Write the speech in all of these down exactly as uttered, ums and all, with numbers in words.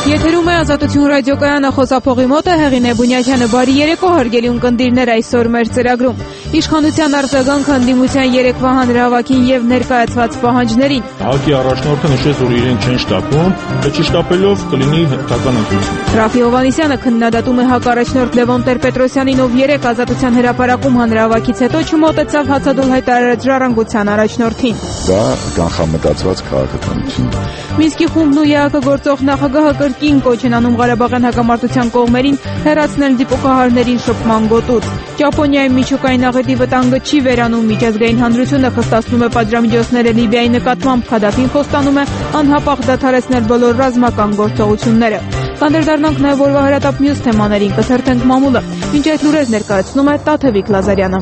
Եթերում է Ազատություն ռադիոկայանը, խոսափողի մոտ է Հեղինե Բունյակյանը։ Բարի երեկո, հարգելի ունկնդիրներ, այսօր մեր ծրագրում իշխանության արձագանքը ընդդիմության երեկվա հանրահավաքին եւ ներկայացված պահանջներին։ ՀԱԿ-ի առաջնորդը նշեց, որ իրեն չեն շտապում, թե չշտապելով կլինի հերթական ընտրություն։ Ռաֆի Հովհաննիսյանը քննադատում է ՀԱԿ առաջնորդ Լևոն Տեր-Պետրոսյանին, ով երեկ Ազատության հրապարակում հանրահավաքից հետո չմոտեցավ հացադուլ հայտարարած ժառանգության առաջնորդին։ Դա կանխամտածված քաղաքականություն է։ Մինսկի խումբն ու ԵԱՀԿ գործող նախագահը կրկին կոչ են անում Ղարաբաղյան հակամարտության կողմերին հեռացնել դիպուկահարներին շփման գոտուց։ Ճապոնիայի միջուկային աղետի վտանգը չի վերանում, միջազգային հանրությունը խստացնում է պատժամիջոցները Լիբիայի նկատմամբ, Քադաֆին խոստանում է անհապաղ դադարեցնել բոլոր ռազմական գործողությունները։ Կանդրադառնանք նաև օրվա հրատապ մյուս թեմաներին, կթերթենք մամուլը։ Մինչ այդ լուրեր ներկայացնում է Տաթևիկ Լազարյանը։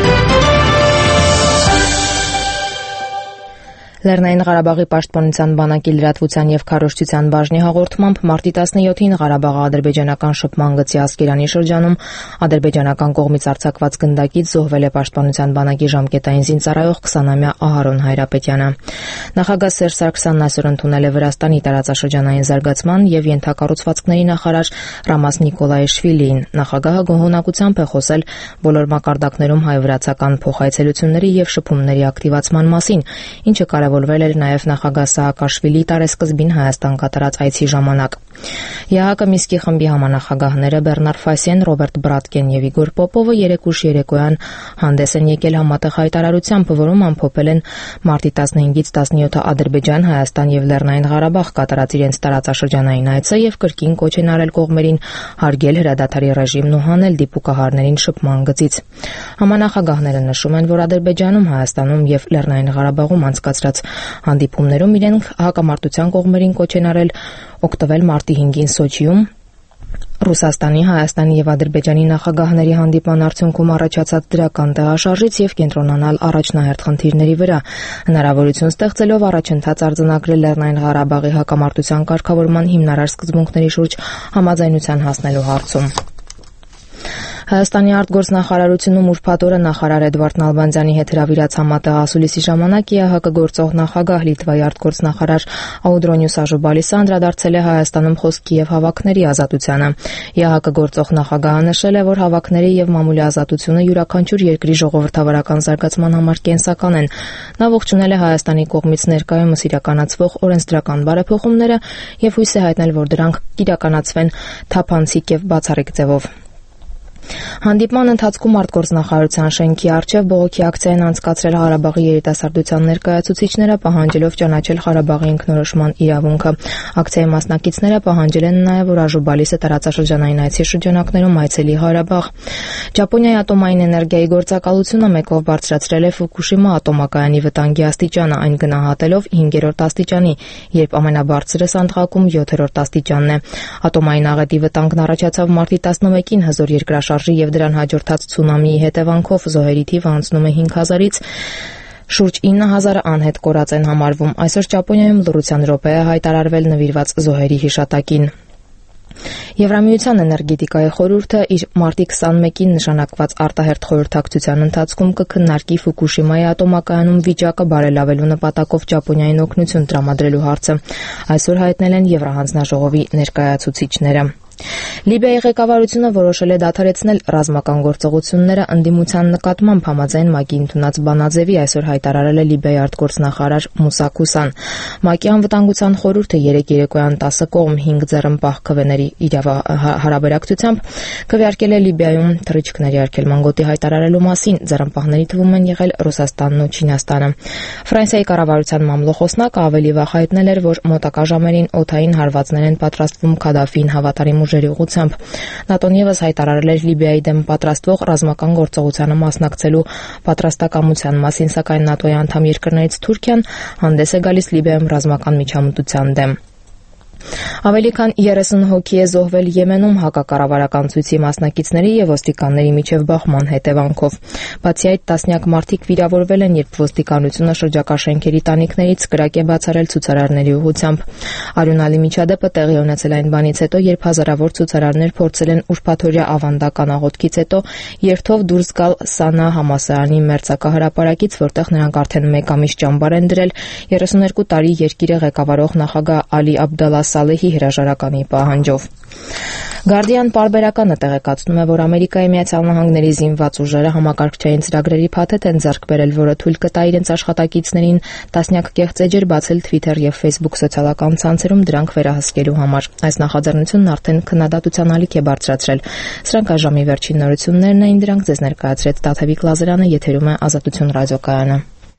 Լեռնային Ղարաբաղի պաշտպանության բանակի լրատվության եւ քարոզչության բաժնի հաղորդմամբ մարտի տասնյոթին Ղարաբաղի ադրբեջանական շփման գծի Ասկերանի շրջանում ադրբեջանական կողմից արձակված գնդակից զոհվել է պաշտպանության բանակի ժամկետային զինծառայող քսանամյա Ահարոն Հայրապետյանը։ Նախագահ Սերժ Սարգսյանն այսօր ընդունել է Վրաստանի տարածաշրջանային զարգացման եւ ենթակառուցվածքների նախարար Ռամաս Նիկոլաեշվիլիին։ Նախագահը գոհունակությամբ է խոսել բոլոր մակարդակներում հայ-վրացական փոխայցելությունների եւ շփումների ակտիվացման մասին, ինչը կարևորվել էր նաև նախագահ Սաակաշվիլիի տարեսկզբին Հայաստան կատարած այցի ժամանակ։ ԵԱՀԿ Մինսկի խմբի համանախագահները Բեռնար Ֆասիեն, Ռոբերտ Բրատկեն եւ Իգոր Պոպովը երեկ ուշ երեկոյան հանդես են եկել համատեղ հայտարարությամբ, որում ամփոփել են մարտի տասնհինգից տասնյոթը Ադրբեջան, Հայաստան եւ Լեռնային Ղարաբաղ կատարած իրենց տարածաշրջանային այցը եւ կրկին կոչ են արել կողմերին հարգել հրադադարի ռեժիմն ու հանել դիպուկահարներին շփման գծից։ Համանախագահները նշում են, որ Ադրբեջանում, Հայաստանում եւ Լեռնային Ղարաբաղում անցկացրած հանդիպումներում իրենք հակամարտության կողմերին կոչ են արել օգտվել մարտի հինգին Սոչիում Ռուսաստանի, Հայաստանի եւ Ադրբեջանի նախագահների հանդիպման արդյունքում առաջացած դրական տեղաշարժից եւ կենտրոնանալ առաջնահերթ խնդիրների վրա, հնարավորություն ստեղծելով առաջընթաց արձանագրել Լեռնային Ղարաբաղի հակամարտության կարգավորման հիմնարար սկզբունքների շուրջ համաձայնության հասնելու հարցում։ Հայաստանի արտգործնախարարությունում ուրբաթ օրը նախարար Էդվարդ Նալբանդյանի հետ հրավիրած համատեղ ասուլիսի ժամանակ ԵԱՀԿ գործող նախագահ Լիտվայի արտգործնախարար Աուդրոնյուս Աժուբալիսը անդրադարձել է Հայաստանում խոսքի եւ հավաքների ազատությանը։ ԵԱՀԿ գործող նախագահը նշել է, որ հավաքների եւ մամուլի ազատությունը յուրաքանչյուր երկրի ժողովրդավարական զարգացման համար կենսական են։ Նա ողջունել է Հայաստանի կողմից ներկայումս իրականացվող օրենսդրական բարեփոխումները եւ հույս է հայտնել, որ դրանք կիրականացվեն թափանցիկ եւ բացառիկ ձևով։ Հանդիպման ընթացքում արտգործնախարարության շենքի առջև բողոքի ակցիա են անցկացրել Ղարաբաղի երիտասարդության ներկայացուցիչները, պահանջելով ճանաչել Ղարաբաղի ինքնորոշման իրավունքը։ Ակցիայի մասնակիցները պահանջել են նաև, որ Աժուբալիսը տարածաշրջանային այցի շրջանակներում այցելի Ղարաբաղ։ Ճապոնիայի ատոմային էներգիայի գործակալությունը մեկով բարձրացրել է Ֆուկուշիմա ատոմակայանի վտանգի աստիճանը, այն գնահատելով հինգերորդ աստիճանի, երբ ամենաբարձրը սանդղակում յոթերորդ աստիճանն է։ Ատոմային աղետի վտանգն առաջացավ մարտի տասնմեկին հզոր երկրաշարժի եւ դրան հաջորդած ցունամիի հետևանքով զոհերի թիվը անցնում է հինգ հազարից շուրջ ինը հազարը անհետ կորած են համարվում։ Այսօր Ճապոնիայում լռության րոպե է հայտարարվել նվիրված զոհերի հիշատակին։ Եվրամիության էներգետիկայի խորհուրդը իր մարտի քսանմեկին նշանակված արտահերթ խորհրդակցության ընթացքում կքննարկի Ֆուկուշիմայի ատոմակայանում վիճակը բարելավելու նպատակով Ճապոնիային օգնություն տրամադրելու հարցը։ Այսօր հայտնել են Եվրահանձնաժողովի ներկայացուցիչները։ Լիբիայի ղեկավարությունը որոշել է դադարեցնել ռազմական գործողությունները ընդդիմության նկատմամբ համաձայն ՄԱԿ-ի ընդունած բանաձևի, այսօր հայտարարել է Լիբիայի արտգործնախարար Մուսա Քուսան։ ՄԱԿ-ի անվտանգության խորհուրդը երեկ երեկոյան տասը կողմ հինգ ձեռնպահ քվեների հարաբերակցությամբ քվեարկել է Լիբիայում թռիչքների արգելման գոտի հայտարարելու մասին։ Ձեռնպահների թվում են եղել Ռուսաստանն ու Չինաստանը։ Ֆրանսիայի կառավարության մամլոխոսնակը ավելի վաղ հայտնել էր, որ մոտակա ժամերին օդային հարվածներ են պատրաստվում Քադաֆին հավատարիմ ուժերի ուղղությամբ։ ՆԱՏՕ-ն ևս հայտարարել էր Լիբիայի դեմ պատրաստվող ռազմական գործողությանը մասնակցելու պատրաստակամության մասին, սակայն ՆԱՏՕ-ի անդամ երկրներից Թուրքիան հանդես է գալիս Լիբիայում ռազմական միջամտության դեմ։ Ավելի քան երեսուն հոգի է զոհվել Եմենում հակակառավարական ցույցի մասնակիցների եւ ոստիկանների միջև բախման հետևանքով։ Բացի այդ, տասնյակ մարդիկ վիրավորվել են, երբ ոստիկանությունը շրջակա շենքերի տանիքներից կրակ է բացառել ցուցարարների ուղղությամբ։ Արյունալի միջադեպը տեղի ունեցել այն բանից հետո, երբ հազարավոր ցուցարարներ փորձել են ուրբաթօրյա ավանդական աղոթքից հետո երթով դուրս գալ Սանա համալսարանի մերձակահրապարակից, որտեղ նրանք արդեն մեկ ամիս ճամբար են դրել երեսունյոթ տարի երկիրը ղեկավարող նախագահ Ալի Աբդալլա Սալեհի հրաժարականի պահանջով։ Guardian պարբերականը տեղեկացնում է, որ Ամերիկայի Միացյալ Նահանգների զինված ուժերը համակարգչային ծրագրերի փաթեթ են ձեռք բերել, որը թույլ կտա իրենց աշխատակիցներին տասնյակ կեղծ էջեր բացել Twitter եւ Facebook սոցիալական ցանցերում դրանք վերահսկելու համար։ Այս նախաձեռնությունն արդեն քննադատության ալիք է բարձրացրել։ Սրանք այժմի վերջին նորություններն էին, դրանք ձեզ ներկայացրեց Տաթևիկ Լազարյանը, եթերում է Ազատություն ռադիոկայանը։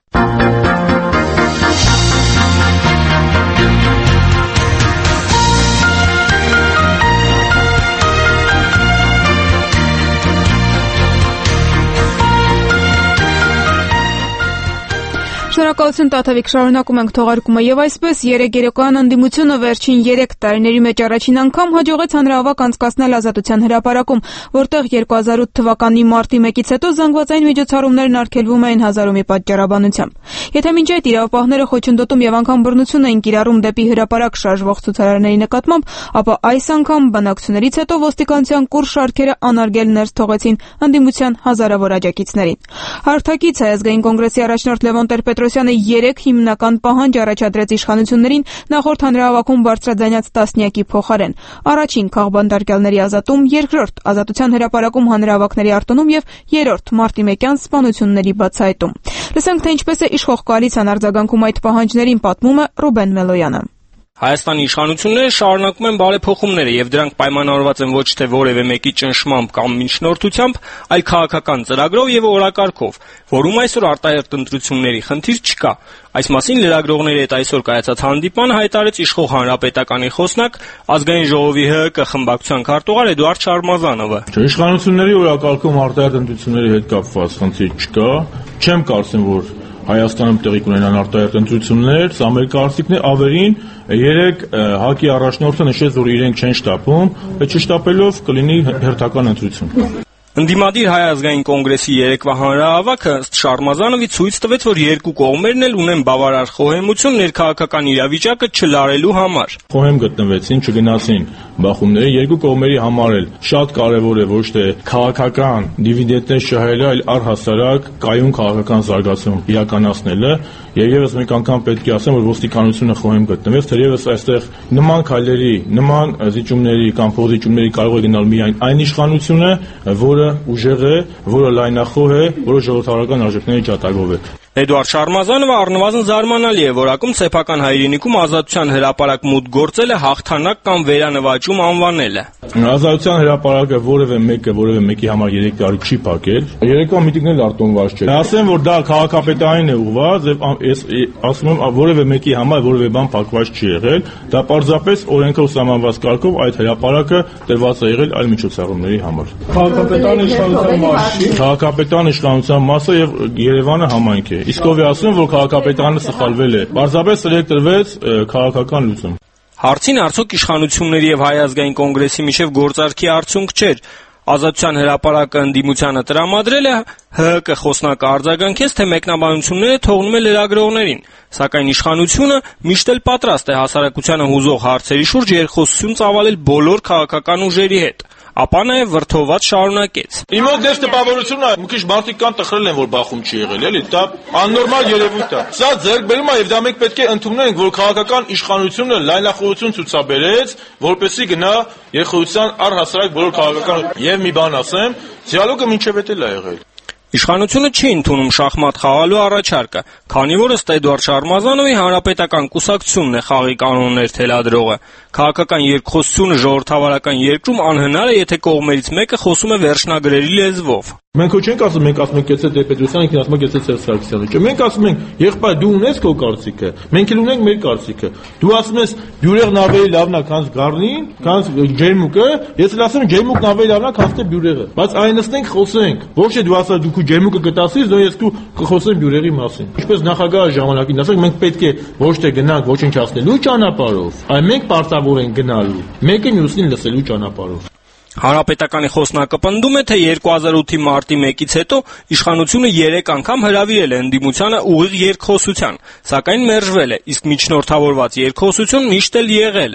Շնորհակալություն Տաթևիկ, շարունակում ենք թողարկումը եւ այսպես երեք երեկոյան ընդդիմությունը վերջին երեք տարիների մեջ առաջին անգամ հաջողեց հանրահավաք անցկացնել Ազատության հրապարակում, որտեղ երկու հազար ութ թվականի մարտի մեկից հետո զանգվածային միջոցառումներն արգելվում էին հազար ու մի պատճառաբանությամբ։ Եթե մինչ այդ իրավապահները խոչընդոտում եւ անգամ բռնություն էին կիրառում դեպի հրապարակ շարժվող ցուցարարների նկատմամբ, ապա այս անգամ բանակցություններից հետո ոստիկանության կուր շարքերը անարգել ներս թողեցին ընդդիմության հազարավոր աջակիցներին։ Հարթակից Հայազգային կոնգրեսի առաջնորդ Լևոն Տեր-Պետրոսյանը երեք հիմնական պահանջ առաջադրեց իշխանություններին նախորդ հանրահավաքում բարձրաձայնած տասնյակի փոխարեն։ Առաջին քաղբանտարկյալների ազատում, երկրորդ Ազատության հրապարակում հանրահավաքների արտոնում եւ երրորդ մարտի մեկյան սպանությունների բացահայտում։ Լսենք, թե ինչպես է իշխող կոալիցիան արձագանքում այդ պահանջներին, պատմում է Ռուբեն Մելոյանը։ Հայաստանի իշխանությունները շարունակում են բարեփոխումները եւ դրանք պայմանավորված են ոչ թե որևէ մեկի ճնշմամբ կամ միջնորդությամբ, այլ քաղաքական ծրագրով եւ օրակարգով, որում այսօր արտահերթ ընտրությունների խնդիր չկա։ Այս մասին լրագրողների հետ այսօր կայացած հանդիպանը հայտարարեց իշխող հանրապետականի խոսնակ Ազգային ժողովի Հ Կ խմբակցության քարտուղար Էդուարդ Շարմազանովը։ Իշխանությունների օրակարգում արտահերթ ընտրությունների հետ կապված խնդիր չկա։ Չեմ կարծում, որ Հայաստանում տեղի կունենան արտահերթ ընտրություններ, սա մեր կարծիքն է, ավելին երեք ՀԱԿ-ի առաջնորդը նշեց, որ իրենք չեն շտապում, չշտապելով կլինի հերթական ընտրություն։ Ընդդիմադիր Հայ ազգային կոնգրեսի երեկվա հանրահավաքը ըստ Շարմազանովի ցույց տվեց, որ երկու կողմերն էլ ունեն բավարար խոհեմություն ներքաղաքական իրավիճակը չլարելու համար։ Խոհեմ գտնվեցին, չգնացին բախումները, երկու կողմերի համար էլ շատ կարևոր է ոչ թե քաղաքական դիվիդենտներ շահելը, այլ առհասարակ կայուն քաղաքական զարգացում իրականացնելը։ Եվ եւս մեկ անգամ պետք է ասեմ, որ ոստիկանությունը խոհեմ գտնվեց, թերևս այստեղ նման քայլերի, նման զիջումների կամ փոխզիջումների կարող է գնալ միայն այն իշխանությունը, որը ուժեղ է, որը լայնախոհ է, որը ժողովրդավարական արժեքների ջատագով է։ Էդուարդ Շարմազանովը առնվազն զարմանալի է որակում սեփական հայրենիքում Ազատության հրապարակ մուտք գործելը հաղթանակ կամ վերանվաճում անվանելը։ Ազատության հրապարակը որևէ մեկը որևէ մեկի համար երեք տարի չի փակել։ Երեկվա միտինգն էլ արտոնված չէ։ Ասեմ, որ դա քաղաքապետային է ուղղված եւ ես ասում եմ որևէ մեկի համար որևէ բան փակված չի եղել։ Դա պարզապես օրենքով սահմանված կարգով այդ հրապարակը տրված է եղել այլ միջոցառումների համար։ Քաղաքապետարան իշխանության մասը։ Քաղաքապետարան իշխանության մասը եւ Երևանը համայնք է։ Իսկ ով է ասում, որ քաղաքապետարանը սխալվել է։ Պարզապես սրեք տրվեց քաղաքական լուծում։ Հարցին արդյոք իշխանությունների եւ Հայ ազգային կոնգրեսի միջև գործարքի արդյունք չէր։ Ազատության հրապարակը ընդդիմությանը տրամադրել է, Հ Կ խոսնակը արձագանքեց, թե մեկնաբանությունները թողնում է լրագրողներին, սակայն իշխանությունը միշտ էլ պատրաստ է հասարակությանը հուզող հարցերի շուրջ երկխոսություն ծավալել բոլոր քաղաքական ուժերի հետ։ Ապա նաև վրդովված շարունակեց։ Իմ մոտ դες տպավորությունն է, մի քիչ մարդիկ կան տխրել են, որ բախում չի եղել, էլի, դա աննորմալ երևույթ է։ Սա ձեռքբերում է եւ դա մենք պետք է ընդունենք, որ քաղաքական իշխանությունը լայնախոհություն ցուցաբերեց, որպեսզի գնա երկխոսության առհասարակ բոլոր քաղաքական եւ մի բան ասեմ, դիալոգը մինչեւ էդ էլ է եղել։ Իշխանությունը չի ընդունում շախմատ խաղալու առաջարկը, քանի որ ըստ Էդուարդ Շարմազանովի հանրապետական կուսակցությունն է խաղի կանոններ թելադրողը։ Քաղաքական երկխոսությունը ժողովրդավարական երկրում անհնար է, եթե կողմերից մեկը խոսում է վերջնագրերի լեզվով։ Մենք ոչ չենք ասում, մենք ասում ենք Գեցե Տեր-Պետրոսյանը, ինքն ասում է Գեցե Սարգսյանը։ Չէ, մենք ասում ենք, եղբայր դու ունես քո կարծիքը, մենք էլ ունենք մեր կարծիքը։ Դու ասում ես բյուրեղն ավելի լավն է, քան գառնին, քան ջերմուկը, ես էլ ասում եմ ջերմուկն ավելի լավն է, քան թե բյուրեղը։ Բայց այն նստենք խոսենք։ Ոչ թե դու ասա դու քո ջերմուկը կտասես, նո ես քո կխոսեմ բյուրեղի մասին։ Ինչպես նախագահը ժամանակին ասաց, մենք պետք է ոչ թե գնանք ոչնչացնելու ճանապարհով, այլ մենք պարտավոր ենք գնալու մեկը մյուսին լսելու ճանապարհով։ Հանրապետականի խոսնակը պնդում է, թե երկու հազար ութի մարտի մեկից հետո իշխանությունը երեք անգամ հրավիրել է ընդդիմությանը ուղիղ երկխոսության, սակայն մերժվել է, իսկ միջնորդավորված երկխոսություն միշտ էլ եղել է։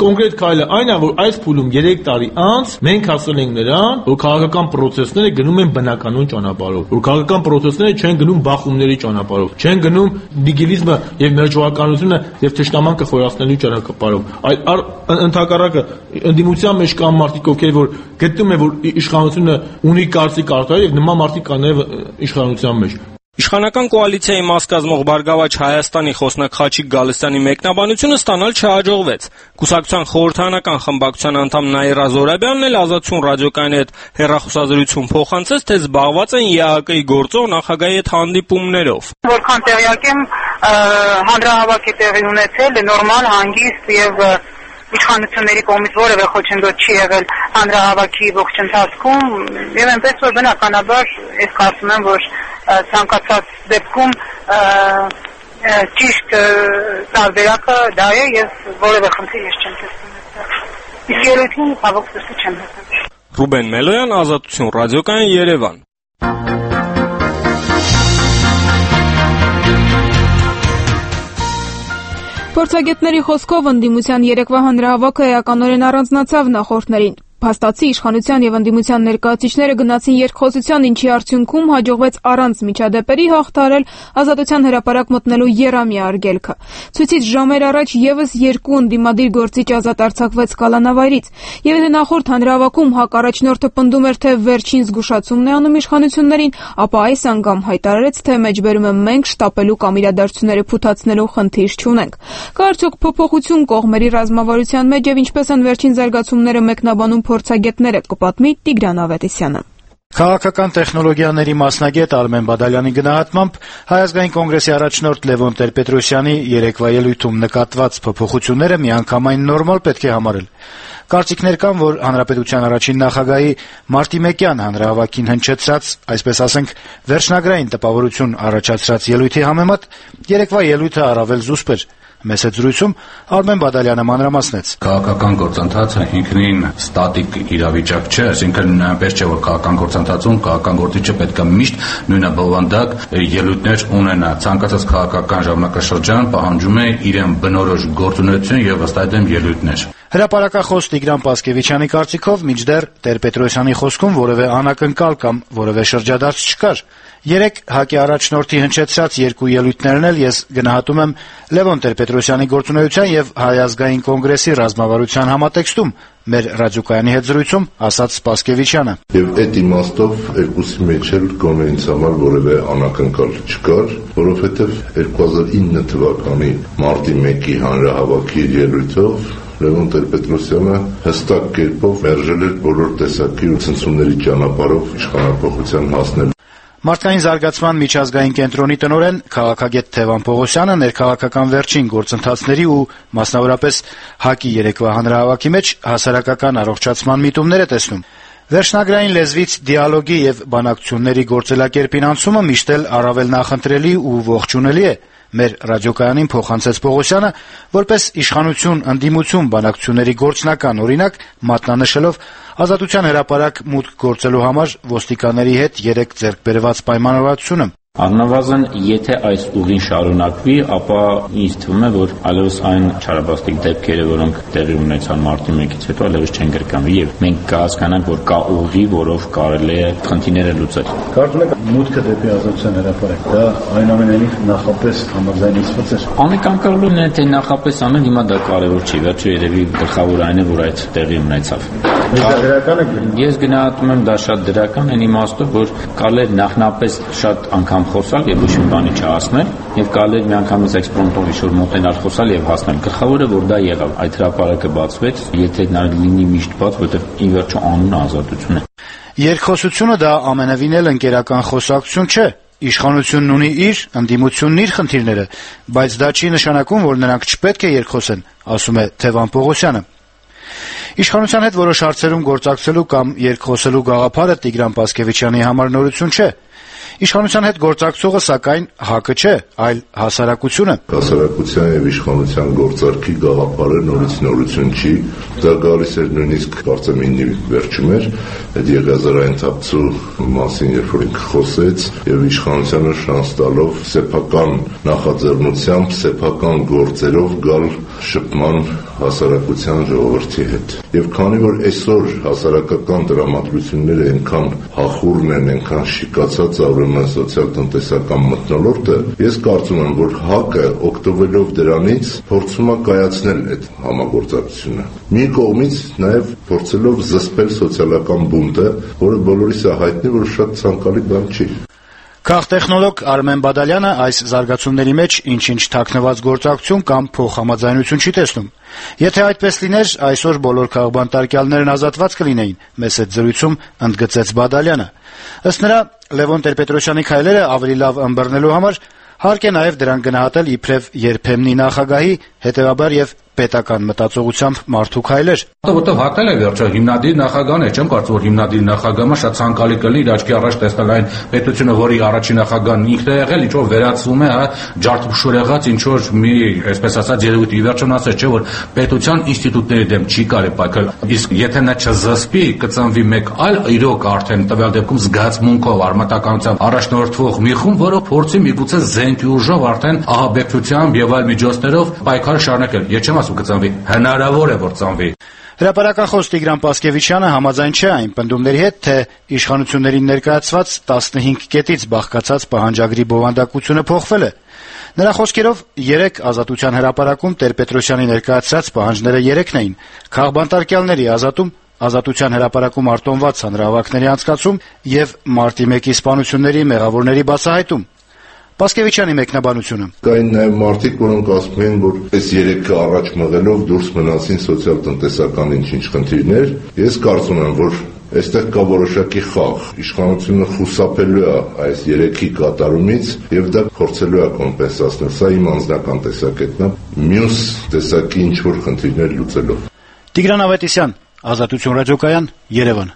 Կոնկրետ քայլը այն է, որ այս փուլում երեք տարի անց մենք հասել ենք նրան, որ քաղաքական process-ները գնում են բնականոն ճանապարհով, որ քաղաքական process-ները չեն գնում բախումների ճանապարհով, չեն գնում նիգիլիզմը եւ մերջողականությունը եւ թշնամանքը խորացնելու ճանապարհով, այլ ընդհակառակը ընդդիմության մեջ կան մարդիկ, ովքեր որ գտնում են, որ իշխանությունը ունի կարծիք արտահայտ եւ նման մարդիկ կան նաեւ իշխանության մեջ։ Իշխանական կոալիցիայի մաս կազմող Բարգավաճ Հայաստանի խոսնակ Խաչիկ Գալստյանի մեկնաբանությունը ստանալ չհաջողվեց։ Կուսակցության խորհրդարանական խմբակցության անդամ Նաիրա Զորաբյանն էլ Ազատություն ռադիոկայանի հետ հեռախոսազրույցում փոխանցեց, թե զբաղված են ԵԱՀԿ-ի գործող նախագահի հետ հանդիպումներով։ Որքան տեղյակ եմ, հանրահավաք է տեղի ունեցել, նորմալ, հանգիստ եւ իշխանությունների կողմից որևէ խոչընդոտ չի եղել հանրահավաքի ողջ ընթացքում եւ այնպես որ բնականաբար ես կարծում եմ, որ ցանկացած դեպքում ճիշտ տարբերակը դա է եւ որևէ խնդիր ես չեմ տեսնում։ Իսկ ելույթին ցավոք սրտի չեմ հասել։ Ռուբեն Մելոյան, Ազատություն ռադիոկայան, Երևան։ Փորձագետների խոսքով ընդդիմության երեկվա հանրահավաքը էականորեն առանձնացավ նախորդներին։ Փաստացի իշխանության եւ ընդդիմության ներկայացուցիչները գնացին երկխոսության, ինչի արդյունքում հաջողվեց առանց միջադեպերի հաղթարել Ազատության հրապարակ մտնելու եռամյա արգելքը։ Ցույցից ժամեր առաջ եւս երկու ընդդիմադիր գործիչ ազատ արձակվեց կալանավայրից։ Եվ եթե նախորդ հանրահավաքում ՀԱԿ առաջնորդը պնդում էր, թե վերջին զգուշացումն է անում իշխանություններին, ապա այս անգամ հայտարարեց, թե մեջբերում է մենք շտապելու կամ իրադարձությունները փութացնելու խնդիր չունենք։ Կա արդյոք փոփոխություն կողմերի ռազմավարության մեջ եւ ինչպես են վերջին զարգացումները մեկնաբանում փորձագետները, կպատմի Տիգրան Ավետիսյանը։ Քաղաքական տեխնոլոգիաների մասնագետ Արմեն Բադալյանի գնահատմամբ Հայ ազգային կոնգրեսի առաջնորդ Լևոն Տեր-Պետրոսյանի երեկվա ելույթում նկատված փոփոխությունները միանգամայն նորմալ պետք է համարել։ Կարծիքներ կան, որ հանրապետության առաջին նախագահի մարտի մեկյան հանրահավաքին հնչեցրած, այսպես ասենք, վերջնագրային տպավորություն առաջացրած ելույթի համեմատ երեկվա ելույթը առավել զուսպ էր։ Մեծ զրույցում Արմեն Բադալյանը մանրամասնեց. Քաղաքական գործընթացը ինքնին ստատիկ իրավիճակ չէ, այսինքն այնպես չէ, որ քաղաքական գործընթացում քաղաքական գործիչը պետք է միշտ նույնաբովանդակ ելույթներ ունենա։ Ցանկացած քաղաքական ժամանակաշրջան պահանջում է իրեն բնորոշ գործունեություն եւ ըստ այդմ ելույթներ։ Հրապարակախոս Տիգրան Պասկևիչյանի կարծիքով մինչդեռ Տեր-Պետրոսյանի խոսքում որևէ անակնկալ կամ որևէ շրջադարձ չկար։ Երեք ՀԱԿ-ի առաջնորդի հնչեցրած երկու ելույթներն էլ ես գնահատում եմ Լևոն Տեր-Պետրոսյանի գործունեության եւ Հայ ազգային կոնգրեսի ռազմավարության համատեքստում, մեր ռադիոկայանի հետ զրույցում ասաց Պասկևիչյանը։ Եվ այդ իմաստով երկուսի մեջ էլ կոնվենից համար որևէ անակնկալ չկար, որովհետեւ երկու հազար ինը թվականի մարտի մեկի հանրահավաքի ելույթով Լևոն Տեր-Պետրոսյանը հստակ կերպով մերժել էր բոլոր տեսակի ու ցնցումների ճանապարհով իշխանապողության հասնել։ Մարդկային զարգացման միջազգային կենտրոնի տնօրեն քաղաքագետ Թևան Պողոսյանը ներքաղաքական վերջին գործընթացների ու մասնավորապես ՀԱԿ-ի երեկվա հանրահավաքի մեջ հասարակական առողջացման միտումներ է տեսնում։ Վերջնագրային լեզվից դիալոգի եւ բանակցությունների գործելակերպին անցումը միշտ էլ առավել նախընտրելի ու ողջունելի է։ Մեր ռադիոկայանին փոխանցեց Պողոսյանը, որպես իշխանություն ընդդիմություն բանակցությունների գործնական օրինակ, մատնանշելով Ազատության հրապարակ մուտք գործելու համար ոստիկանների հետ երեք ձեռք բերված պայմանավորվածությունը։ Առնվազն, եթե այս ուղին շարունակվի, ապա ինձ թվում է, որ այլևս այն չարաբաստիկ դեպքերը, որոնք տեղի ունեցան մարտի մեկից հետո, այլևս չեն կրկնվի եւ մենք կհասկանանք, որ կա ուղի, որով կարելի է խնդիրները լուծել։ Կարծում եք մուտքը դեպի Ազատության հրապարակ, դա այնուամենայնիվ նախապես համաձայնեցված էր։ Անկանկալում է, թե նախապես անել, հիմա դա կարևոր չի, վերջը երևի գլխավոր այն է, որ այդ տեղի ունեցավ։ Ես գնահատում եմ դա շատ դրական այն իմաստով, որ կարելի է նախնապես շատ անգամ խոսալ եւ ոչ մի բանի չհասնել եւ կարելի է միանգամից էքսպրոմտով ինչ-որ մոտենալ խոսալ եւ հասնել։ Գլխավորը որ դա եղավ, այդ հրապարակը բացվեց, եթե նա լինի միշտ բաց, որովհետեւ ի վերջո անունը Ազատություն է։ Երկխոսությունը դա ամենևին էլ ընկերական խոսակցություն չէ։ Իշխանությունն ունի իր, ընդդիմությունն իր խնդիրները, բայց դա չի նշանակում, որ նրանք չպետք է երկխոսեն, ասում է Թևան Պողոսյանը։ Իշխանության հետ որոշ հարցերում գործակցելու կամ երկխոսելու գաղափարը Տիգրան Պասկևիչյանի համար նորություն չէ։ Իշխանության հետ գործակցողը սակայն ՀԱԿ-ը չէ, այլ հասարակությունը։ Հասարակության եւ իշխանության գործարքի գաղափարը նորից նորություն չի, դա գալիս էր նույնիսկ կարծեմ ինի վերջում էր, այդ եղազարային թափծու մասին երբ որ ինքը խոսեց եւ իշխանությանը շանս տալով սեփական նախաձեռնությամբ, սեփական գործերով գալ շփման հասարակության ժողովրդի հետ։ Եվ քանի որ այսօր հասարակական դրամատրությունները այնքան հախուռն են, այնքան շիկացած ուրեմն սոցիալ-տնտեսական մթնոլորտը, ես կարծում եմ, որ ՀԱԿ-ը օգտվելով դրանից փորձում է կայացնել այդ համագործակցությունը։ Մի կողմից նաև փորձելով զսպել սոցիալական բունտը, որը բոլորիս է հայտնի, որ շատ ցանկալի բան չի։ Քաղտեխնոլոգ Արմեն Բադալյանը այս զարգացումների մեջ ինչ-ինչ թաքնված գործակցություն կամ փոխհամաձայնություն չի տեսնում։ Եթե այդպես լիներ, այսօր բոլոր քաղբանտարկյալներն ազատված կլինեին, մեծ այդ զրույցում ընդգծեց Բադալյանը։ Ըստ նրա, Լևոն Տեր-Պետրոսյանի քայլերը ավելի լավ ըմբռնելու համար հարկ է նաև դրան գնահատել իբրև երբեմնի նախագահի, հետևաբար եւ պետական մտածողությամբ մարդու քայլեր։ Որտեղ հակնել է վերջը հիմնադիր նախագահն է, չեմ կարծում որ հիմնադիր նախագահը շատ ցանկալի կլինի իր աչքի առաջ տեսնել այն պետությունը, որի առաջին նախագահն ինքն է եղել, ինչ որ վերացվում է, հա, ջարդուշուր եղած ինչ որ մի, այսպես ասած, երևույթի վերջն ասած չէ, որ պետության ինստիտուտների դեմ չի կարելի պայքարել։ Իսկ եթե նա չզսպի, կծնվի մեկ այլ իրոք արդեն տվյալ դեպքում զգացմունքով, արմատականությամբ առաջնորդվող մի խումբ, որը փորձի միգուցե զենք ուժով արդեն ահաբեկչությամբ եւ այլ միջոցներով պայքարը շարունակել։ Ես չեմ ասում կծնվի, հնարավոր է որ ծնվի։ Հրապարակախոս Տիգրան Պասկևիչյանը համաձայն չէ այն պնդումների հետ, թե իշխանություններին ներկայացված տասնհինգ կետից բաղկացած պահանջագրի բովանդակությունը փոխվել է։ Նրա խոսքերով երեք Ազատության հրապարակում Տեր-Պետրոսյանի ներկայացրած պահանջները երեքն էին՝ քաղբանտարկյալների ազատում, Ազատության հրապարակում արտոնված հանրահավաքների անցկացում եւ մարտի մեկի սպանությունների մեղավորների բացահայտում։ Պասկևիչյանի մեկնաբանությունը։ Կային նաև մարդիկ, որոնք ասում են, որ այս երեքը առաջ մղելով դուրս մնացին սոցիալ-տնտեսական ինչ-ինչ խնդիրներ։ Ես կարծում եմ, որ այստեղ կա որոշակի խաղ։ Իշխանությունը խուսափելու է այս երեքի կատարումից եւ դա փորձելու է կոմպենսացնել։ Սա իմ անձնական տեսակետն է, մյուս տեսակի ինչ-որ խնդիրներ լուծելով։ Տիգրան Ավետիսյան, Ազատություն ռադիոկայան, Երևան։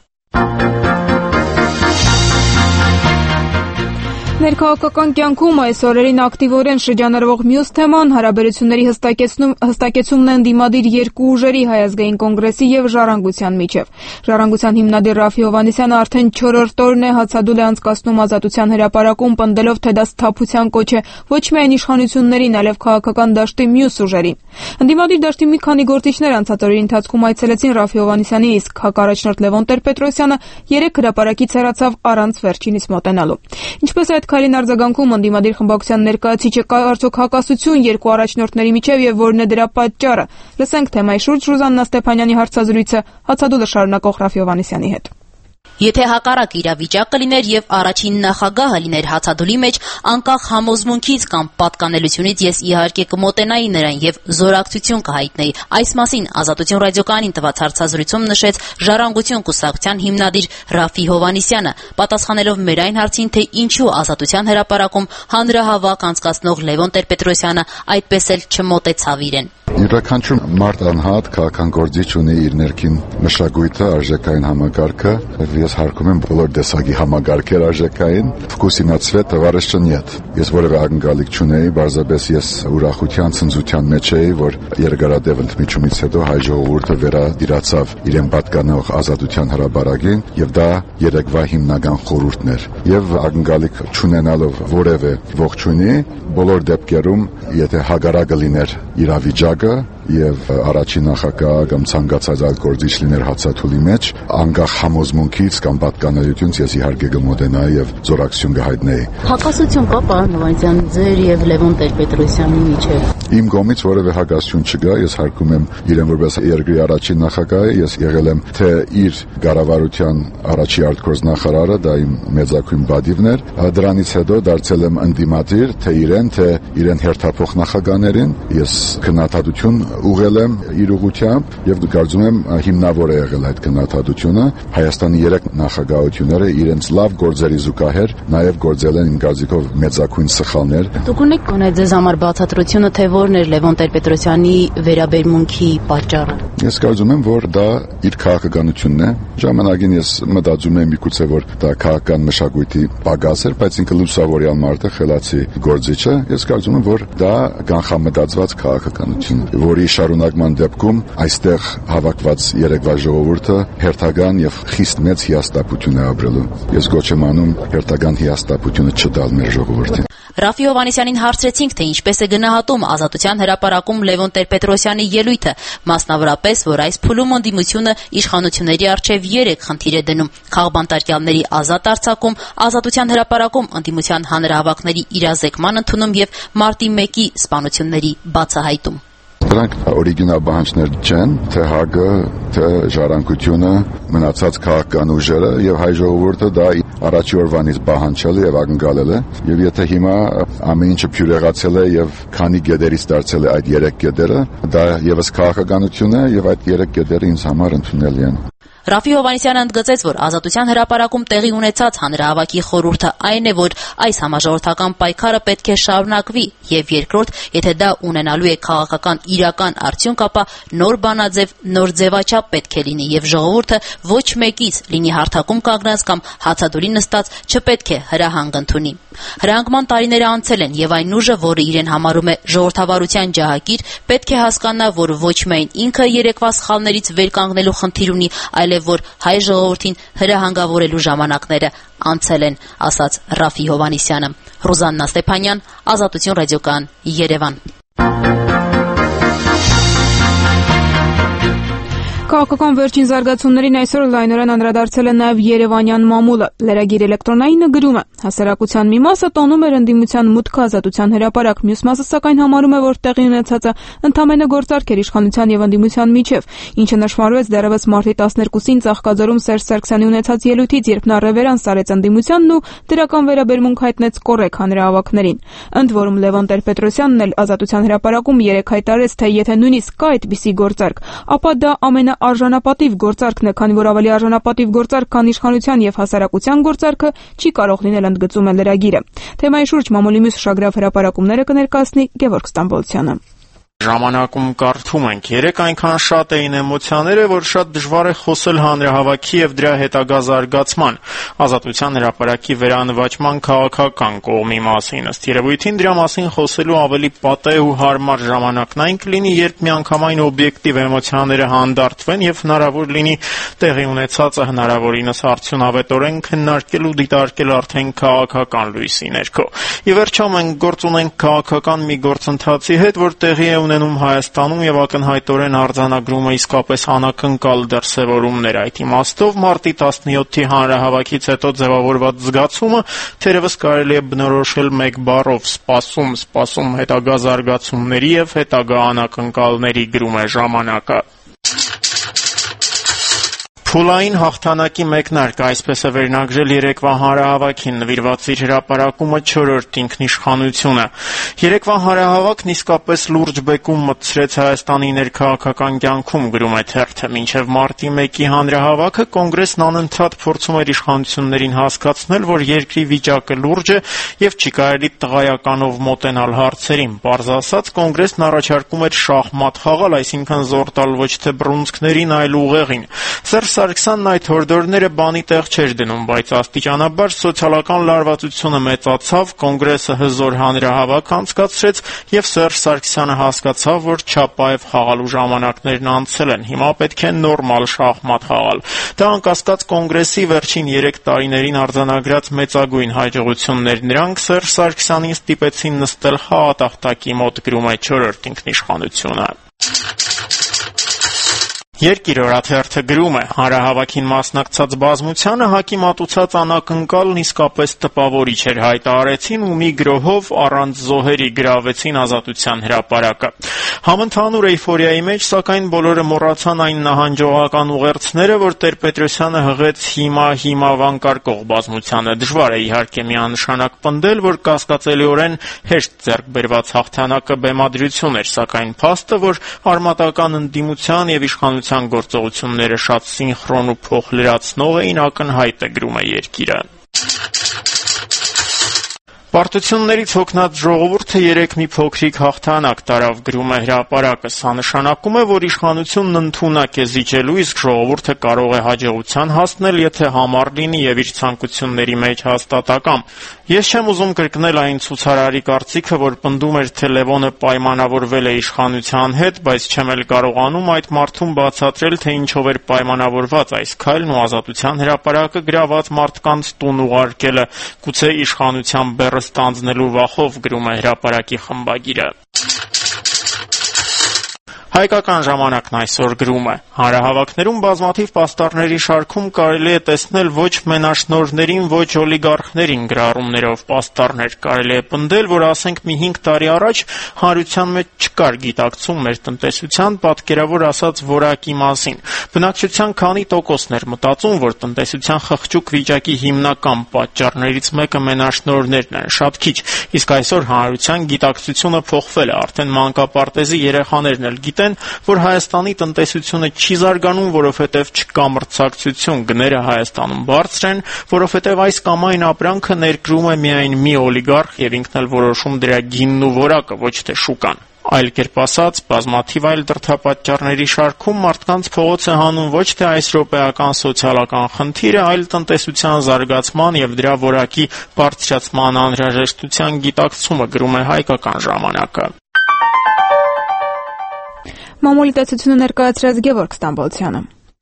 Ներքաղաքական կյանքում այս օրերին ակտիվորեն շրջանառվող մյուս թեման հարաբերությունների հստակեցումն է ընդդիմադիր երկու ուժերի Հայազգային կոնգրեսի եւ Ժառանգության միջեւ։ Ժառանգության հիմնադիր Ռաֆի Հովհաննիսյանը արդեն չորրորդ օրն է հացադուլ է անցկացնում Ազատության հրապարակում, պնդելով, թե դա սթափության կոչ է ոչ միայն իշխանություններին, այլև քաղաքական դաշտի մյուս ուժերին։ Ընդդիմադիր դաշտի մի քանի գործիչներ անցած օրերի ընթացքում այցելեցին Ռաֆի Հովհաննիսյանի, իսկ հակառաջնորդ Լևոն Տեր-Պետրոսյանը երեք հրապարակից հեռացավ առանց վերջինից մոտենալու։ Ինչպես այդ քայլին արձագանքում ընդդիմադիր խմբակցության ներկայացիչը կա արդյոք հակասություն երկու առաջնորդների միջև եւ որն է դրա պատճառը։ Լսենք թեմայի շուրջ Ռուզաննա Ստեփանյանի հարցազրույցը հացադուլը շարունակող Ռաֆի Հովհաննիսյանի հետ։ Եթե հակառակ իրավիճակ կլիներ եւ առաջին նախագահը լիներ հացադուլի մեջ, անկախ համոզմունքից կամ պատկանելությունից ես իհարկե կմոտենայի նրան եւ զորակցություն կհայտնեի։ Այս մասին Ազատություն ռադիոկայանին տված հարցազրույցում նշեց Ժառանգություն կուսակցության հիմնադիր Ռաֆի Հովհաննիսյանը, պատասխանելով մեր այն հարցին, թե ինչու Ազատության հրապարակում հանրահավաք անցկացնող Լևոն Տեր-Պետրոսյանը այդպես էլ չմոտեցավ իրեն։ Յուրաքանչյուր մարդ անհատ քաղաքական գործիչ ունի իր ներքին մշակույթը, արժեքային համակարգը։ Ես հարգում եմ բոլոր տեսակի համակարգեր արժեքային, վկուսինացվե տվարես չնյետ։ Ես որևէ ակնկալիք չունեի, բարձրապես ես ուրախության, ցնծության մեջ էի, որ երկարատև ընդմիջումից հետո հայ ժողովուրդը վերադիրացավ իրեն պատկանող Ազատության հրապարակին, եւ դա երեկվա հիմնական խորհուրդն էր։ Եվ ակնկալիք չունենալով որևէ ողջույնի, բոլոր դեպքերում, եթե հագարակը լիներ իրավիճակը եւ առաջին նախագահ կամ ցանկացած այլ գործիչ լիներ հացաթուլի մեջ, անկախ համոզմունքից կամ պատկանելությունից ես իհարկե կմոտենայի եւ զորակցություն կհայտնեի։ Հակասություն կա, պարոն Հովհաննիսյան, ձեր եւ Լևոն Տեր-Պետրոսյանի միջեւ։ Իմ կողմից որևէ հակասություն չկա, ես հարգում եմ իրեն որպես երկրի առաջին նախագահ, ես եղել եմ թե իր կառավարության առաջի արտգործնախարարը, դա իմ մեծակույն բադիվն էր, դրանից հետո դարձել եմ ընդդիմադիր, թե իրեն, թե իրեն հերթափոխ նախագահներին, ես քննադատություն ուղղել եմ իր ուղղությամբ եւ կարծում եմ հիմնավոր է եղել այդ քննադատությունը։ Հայաստանի երեք նախագահությունները իրենց լավ գործերի զուգահեռ նաեւ գործել են իմ կարծիքով մեծակույն սխալներ։ Դուք ունեք կոնե ձեզ համար բացատրությունը, թե որն էր Լևոն Տեր-Պետրոսյանի վերաբերմունքի պատճառը։ Ես կարծում եմ, որ դա իր քաղաքականությունն է։ Ժամանակին ես մտածում եմ միգուցե որ դա քաղաքական մշակույթի պակաս էր, բայց ինքը լուսավորյալ մարդ է, խելացի գործիչ է։ Ես կարծում եմ, որ դա կանխամտածված քաղաքականություն է, որի շարունակման դեպքում այստեղ հավաքված երեկվա ժողովուրդը հերթական եւ խիստ մեծ հիասթափություն է ապրելու։ Ես գոչ եմ անում հերթական հիասթափությունը չտալ մեր ժողովրդին։ Ռաֆի Հովհաննիսյանին հարցրեցինք, թե ինչպես է գնահատում Ազատության հրապարակում Լևոն Տեր-Պետրոսյանի ելույթը, մասնավորապես, որ այս փուլում ընդդիմությունը իշխանությունների առջև երեք խնդիր է դնում՝ քաղբանտարկյալների ազատ արձակում, Ազատության հրապարակում ընդդիմության հանրահավաքների իրազեկման ընդունում եւ մարտի մեկի սպանությունների բացահայտում։ Դրանք օրիգինալ բանջներ չեն, թե ՀԱԳ-ը, թե ժառանգությունը, մնացած քաղաքական ուժերը եւ հայ ժողովուրդը դա առաջի օրվանից բանջել եւ ակնկալել է, եւ եթե հիմա ամեն ինչը փյուրեղացել է եւ քանի գետերից դարձել է այդ երեք գետերը, դա եւս քաղաքականություն է եւ այդ երեք գետերը ինձ համար ընդունելի են։ Ռաֆի Հովհաննիսյանը ընդգծեց, որ Ազատության հրապարակում տեղի ունեցած հանրահավաքի խորհուրդը այն է, որ այս համաժողովրդական պայքարը պետք է շարունակվի, եւ երկրորդ, եթե դա ունենալու է քաղաքական իրական արդյունք, ապա նոր բանաձև, նոր ձևաչափ պետք է լինի եւ ժողովուրդը ոչ մեկից լինի հարթակում կանգնած կամ հացադուլի նստած չպետք է հրահանգ ընդունի։ Հրահանգման տարիները անցել են եւ այն ուժը, որը իրեն համարում է ժողովրդավարության ջահակիր, պետք է հասկանա, որ ոչ միայն ինքը երեկվա սխալներից վեր կանգնելու խնդիր ունի, այլև որ հայ ժողովրդին հրահանգավորելու ժամանակները անցել են, ասաց Ռաֆի Հովհաննիսյանը։ Ռուզաննա Ստեփանյան, Ազատություն ռադիոկայան, Երևան։ Քաղաքական վերջին զարգացումներին այսօր լայնորեն անդրադարձել է նաև Երևանյան մամուլը։ Լրագիր էլեկտրոնայինը գրում է. հասարակության մի մասը տոնում էր ընդդիմության մուտքը Ազատության հրապարակ, մյուս մասը սակայն համարում է, որ տեղի ունեցածը ընդամենը գործարք էր իշխանության եւ ընդդիմության միջև, ինչը նշмарվեց դեռևս մարտի տասներկուսին Ծաղկաձորում Սերժ Սարգսյանի ունեցած ելույթից, երբ նա ռևերանս արեց ընդդիմությանն ու դրական վերաբերմունք հայտնեց կոռեկ հանրահավաքներին։ Ընդ որում Լևոն Տեր-Պետրոսյանն էլ Ազատության հրապարակում երեկ հայտարարեց, թե եթե նույնիսկ կա այդպիսի գործարք, ապա դա ամենա արժանապատիվ գործարքն է, քանի որ ավելի արժանապատիվ գործարք, քան իշխանության եւ հասարակության գործարքը չի կարող լինել, ընդգծում է լրագիրը։ Թեմայի շուրջ մամուլի մյուս ուշագրավ հրապարակումները կներկայացնի Գևորգ Ստամբոլցյանը։ Ժամանակում կարդում ենք, երեք այնքան շատ էին էմոցիաները, որ շատ դժվար է խոսել հանրահավաքի եւ դրա հետագա զարգացման, Ազատության հրապարակի վերանվաճման քաղաքական կողմի մասին։ Ըստ երևույթին դրա մասին խոսելու ավելի պատեհ ու հարմար ժամանակն այն կլինի, երբ միանգամայն օբյեկտիվ էմոցիաները հանդարտվեն եւ հնարավոր լինի տեղի ունեցածը հնարավորինս արդյունավետորեն քննարկել ու դիտարկել արդեն քաղաքական լույսի ներքո։ Ի վերջո մենք գործ ունենք քաղաքական մի գործընթացի հետ, որ տեղի է ունենում Հայաստանում եւ ակնհայտորեն արձանագրում է իսկապես անակնկալ դրսեւորումներ։ Այդ իմաստով մարտի տասնյոթի հանրահավաքից հետո ձևավորված զգացումը թերևս կարելի է բնորոշել մեկ բառով՝ սպասում, սպասում հետագա զարգացումների եւ հետագա անակնկալների, գրում է ժամանակը։ Փուլային հաղթանակի մեկնարկ, այսպես է վերնագրել երեկվա հանրահավաքին նվիրված իր հրապարակումը չորրորդ ինքնիշխանությունը։ Երեկվա հանրահավաքն իսկապես լուրջ բեկում մտցրեց Հայաստանի ներքաղաքական կյանքում, գրում է թերթը։ Մինչև մարտի մեկի հանրահավաքը կոնգրեսն անընդհատ փորձում էր իշխանություններին հասկացնել, որ երկրի վիճակը լուրջ է եւ չի կարելի տղայականով մոտենալ հարցերին։ Պարզ ասած, կոնգրեսն առաջարկում էր շախմատ խաղալ, այսինքն զոր տալ ոչ թե բռունցքներին, այլ ուղեղին։ Սերժ Սարգսյանն այդ հորդորները բանի տեղ չէր դնում, բայց աստիճանաբար սոցիալական լարվածությունը մեծացավ, կոնգրեսը հզոր հանրահավաք անցկացրեց եւ Սերժ Սարգսյանը հասկացավ, որ Չապաև խաղալու ժամանակներն անցել են, հիմա պետք է նորմալ շախմատ խաղալ։ Դա անկասկած կոնգրեսի վերջին երեք տարիներին արձանագրած մեծագույն հաջողություններ, նրանք Սերժ Սարգսյանին ստիպեցին նստել խաղատախտակի մոտ, գրում է չորրորդ ինքնիշխանությունը։ Երկիր օրաթերթը գրում է. հանրահավաքին մասնակցած բազմությանը ՀԱԿ-ի մատուցած անակնկալն իսկապես տպավորիչ էր, հայտարարեցին ու մի գրոհով առանց զոհերի գրավեցին Ազատության հրապարակը։ Համընդհանուր էյֆորիայի մեջ, սակայն բոլորը մոռացան այն նահանջողական ուղերձները, որ Տեր-Պետրոսյանը հղեց հիմա հիմա վանկարկող բազմությանը։ Դժվար է իհարկե միանշանակ պնդել, որ կասկածելիորեն հեշտ ձեռք բերված հաղթանակը բեմադրություն էր, սակայն փաստը, որ արմատական ընդդիմության եւ իշխանության գործողությունները շատ սինխրոն ու փոխլրացնող էին, ակնհայտ է, գրում է Երկիրը։ Պարտություններից հոգնած ժողովուրդը երեք մի փոքրիկ հաղթանակ տարավ, գրում է Հրապարակը։ Սա նշանակում է, որ իշխանությունն ընդունակ է զիջելու, իսկ ժողովուրդը կարող է հաջողության հասնել, եթե համառ լինի եւ իր ցանկությունների մեջ հաստատակամ։ Ես չեմ ուզում կրկնել այն ցուցարարի կարծիքը, որ պնդում էր, թե Լևոնը պայմանավորվել է իշխանության հետ, բայց չեմ էլ կարողանում այդ մարդուն բացատրել, թե ինչով էր պայմանավորված այս քայլն ու Ազատության հրապարակը գրաված մարդկանց տուն ուղարկելը, գուցե իշխանության բեռը ստանձնելու վախով, գրում է հրապարակի խմբագիրը։ Հայկական ժամանակն այսօր գրում է. հանրահավաքներում բազմաթիվ պաստառների շարքում կարելի է տեսնել ոչ մենաշնորհներին, ոչ օլիգարխներին գրառումներով պաստառներ։ Կարելի է պնդել, որ ասենք մի հինգ տարի առաջ հանրության մեջ չկար գիտակցում մեր տնտեսության, պատկերավոր ասած, որակի մասին։ Բնակչության քանի տոկոսն էր մտածում, որ տնտեսության խղճուկ վիճակի հիմնական պատճառներից մեկը մենաշնորհներն են, շատ քիչ։ Իսկ այսօր հանրության գիտակցությունը փոխվել է, արդեն մանկապարտեզի երեխաներն էլ գիտեն, որ Հայաստանի տնտեսությունը չի զարգանում, որովհետև չկա մրցակցություն, գները Հայաստանում բարձր են, որովհետև այս կամ այն ապրանքը ներկրում է միայն մի օլիգարխ եւ ինքն էլ որոշում դրա գինն ու որակը, ոչ թե շուկան։ Այլ կերպ ասած, բազմաթիվ այլ դրդապատճառների շարքում մարդկանց փողոց է հանում ոչ թե այս րոպեական սոցիալական խնդիրը, այլ տնտեսության զարգացման եւ դրա որակի բարձրացման անհրաժեշտության գիտակցումը, գրում է Հայկական ժամանակը։ Մամուլի տեսությունը ներկայացրած Գևորգ Ստամբոլցյանը։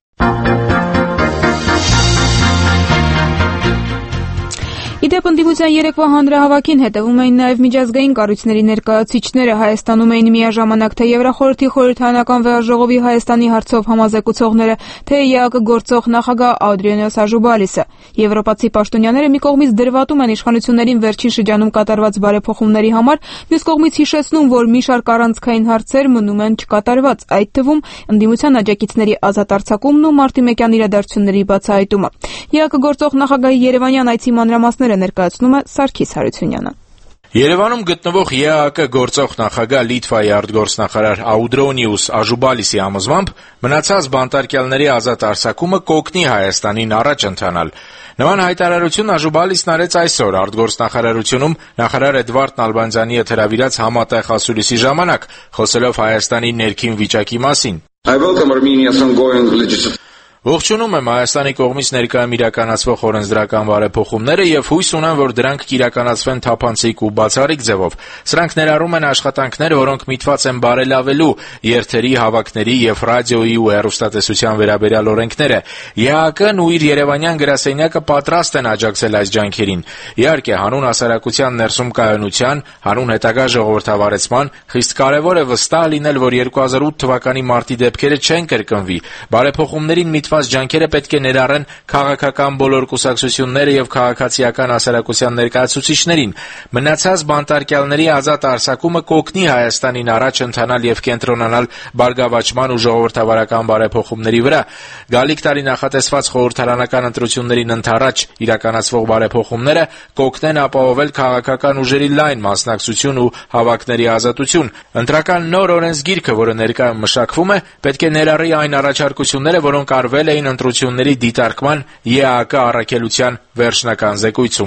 Իդեպ ընդդիմության երեկվա հանրահավաքին հետևում էին նաև միջազգային կառույցների ներկայացուցիչները, Հայաստանում էին միաժամանակ թե Եվրախորհրդի խորհրդարանական վեաժողովի Հայաստանի հարցով համազեկուցողները, թե ԵԱԿ գործող նախագահ Աուդրիանոս Աժուբալիսը։ Եվրոպացի պաշտոնյաները մի կողմից դրվատում են իշխանություններին վերջին շրջանում կատարված բարեփոխումների համար, մյուս կողմից հիշեցնում, որ մի շարք առանցքային հարցեր մնում են չկատարված, այդ թվում ընդդիմության աջակիցների ազատ արձակումն ու մարտի մեկյան իրադարձությունների բացահայտումը։ ԵԱԿ գործող նախագահի Երևանյան այցի մանրամասները ներկայացնում է Սարգիս Հարությունյանը։ Երևանում գտնվող ԵԱԿ գործող նախագահ Լիտվայի արտգործնախարար Աուդրոնիուս Աժուբալիսի համոզմամբ մնացած բանտարկյալների ազատ արձակումը կօգնի Հայաստանին առաջ ընթանալ։ Նման հայտարարություն Աժուբալիսն արեց այսօր արտգործնախարարությունում նախարար Էդվարդ Նալբանդյանի հետ հրավիրած համատեղ ասուլիսի ժամանակ, խոսելով Հայաստանի ներքին վիճակի մասին։ I welcome Armenia's ongoing legislative Ողջունում եմ Հայաստանի կողմից ներկայում իրականացվող օրենսդրական բարեփոխումները եւ հույս ունեմ, որ դրանք կիրականացվեն թափանցիկ ու բացառիկ ձևով։ Սրանք ներառում են աշխատանքներ, որոնք միտված են բարելավելու երթերի, հավաքների եւ ռադիոյի ու հեռուստատեսության վերաբերյալ օրենքները։ ԵԱԿ-ն ու իր Երևանյան գրասենյակը պատրաստ են աջակցել այս ջանքերին։ Իհարկե, հանուն հասարակության ներսում կայունության, հանուն հետագա ժողովրդավարեցման խիստ կարեւոր է վստահ լինել, որ երկու հազար ութ թվականի մարտի դեպքերը չեն կրկնվի։ Բարեփոխումներին միտված ջանքերը պետք է ներառեն քաղաքական բոլոր կուսակցությունները եւ քաղաքացիական հասարակության ներկայացուցիչներին։ Մնացած բանտարկյալների ազատ արձակումը կօգնի Հայաստանին առաջ ընթանալ եւ կենտրոնանալ բարգավաճման ու ժողովրդավարական բարեփոխումների վրա։ Գալիք տարի նախատեսված խորհրդարանական ընտրություններին ընդառաջ իրականացվող բարեփոխումները կօգնեն ապահովել քաղաքական ուժերի լայն մասնակցություն ու հավաքների ազատություն։ Ընտրական նոր օրենսգիրքը, որը ներկայում մշակվում է, պետք է ներառի այն առաջարկությունները, որոնք արվել էին ընտրությունների դիտարկման ԵԱԿ առաքելության վերջնական զեկույցում։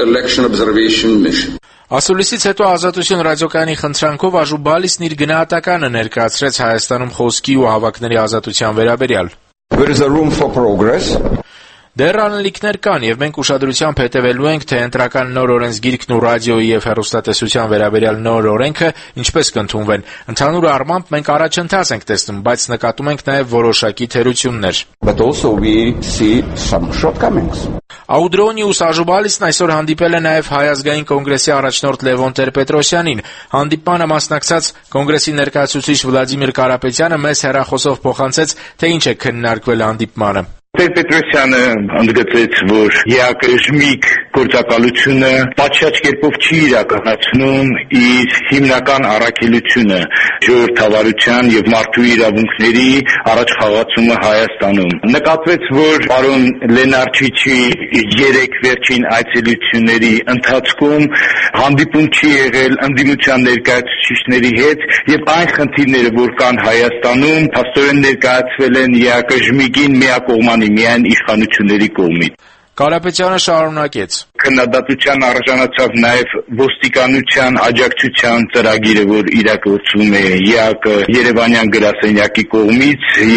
Ասուլիսից հետո Ազատություն ռադիոկայանի խնդրանքով Աժուբալիսն իր գնահատականը ներկայացրեց Հայաստանում խոսքի ու հավաքների ազատության վերաբերյալ։ There is a room for progress. Դեռ անելիքներ կան, եւ մենք ուշադրությամբ հետևելու ենք, թե ընտրական նոր օրենսգիրքն ու ռադիոյի եւ հեռուստատեսության վերաբերյալ նոր օրենքը ինչպես կընդունվեն։ Ընդհանուր առմամբ մենք առաջընթաց ենք տեսնում, բայց նկատում ենք նաեւ որոշակի թերություններ։ But also we see some shortcomings. Աուդրոնիուս Աժուբալիսն այսօր հանդիպել է նաեւ Հայ ազգային կոնգրեսի առաջնորդ Լևոն Տեր-Պետրոսյանին։ Հանդիպմանը մասնակցած կոնգրեսի ներկայացուցիչ Վլադիմիր Կարապետյանը մեծ հեռախոսով փոխանցեց, թե ինչ է քննարկվել հանդիպմանը։ Տեր-Պետրոսյանը ընդգծեց, որ ԵԱԿ-ըժմիկ գործակալությունը պատշաճ կերպով չի իրականացնում իր հիմնական առաքելությունը ժողովրդավարության եւ մարդու իրավունքների առաջխաղացումը Հայաստանում։ Նկատվեց, որ պարոն Լենարչիչի երեք վերջին այցելությունների ընթացքում հանդիպում չի եղել ընդդիմության ներկայացուցիչների հետ եւ այն խնդիրները, որ կան Հայաստանում, փաստորեն ներկայացվել են ԵԱԿ-ըժմիկին միակողմանի միայն իշխանությունների կողմից։ Կարապետյանը շարունակեց. Քննադատության արժանացավ նաև ոստիկանության աջակցության ծրագիրը, որ իրագործվում է ԵԱԿ Երևանյան գրասենյակի կողմից, եւ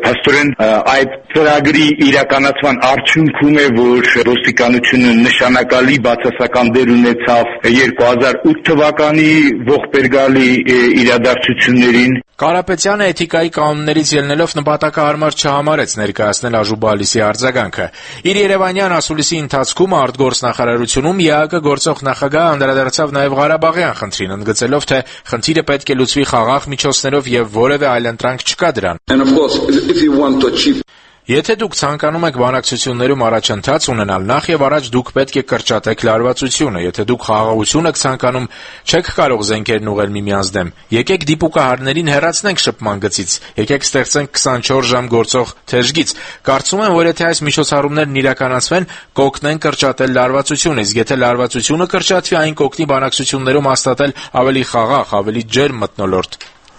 փաստորեն այդ ծրագրի իրականացման արդյունքում է, որ ոստիկանությունը նշանակալի բացասական դեր ունեցավ երկու հազար ութ թվականի ողբերգալի իրադարձություններին։ Կարապետյանը էթիկայի կանոններից ելնելով նպատակահարմար չհամարեց ներկայացնել Աժուբալիսի արձագանքը։ Իր երևանյան ասուլիսի ընթացքում արտգործնախարարությունում ԵԱԿ գործող նախագահը անդրադարձավ նաև Ղարաբաղյան խնդրին, ընդգծելով, թե խնդիրը պետք է լուծվի խաղաղ միջոցներով եւ որևէ այլընտրանք չկա դրան։ Եթե դուք ցանկանում եք բանակցություններում առաջընթաց ունենալ, նախ եւ առաջ դուք պետք է կրճատեք լարվածությունը։ Եթե դուք խաղաղություն եք ցանկանում, չեք կարող զենքերն ուղղել միմյանց դեմ։ Եկեք դիպուկահարներին հեռացնենք շփման գծից։ Եկեք ստեղծենք քսանչորս ժամ գործող թեժգիծ։ Կարծում եմ, որ եթե այս միջոցառումներն իրականացվեն, կօգնեն կրճատել լարվածությունը, իսկ եթե լարվածությունը կրճատվի, այն կօգնի բանակցություններում հաստատել ավելի խաղաղ, ավելի ջերմ մթնոլորտ։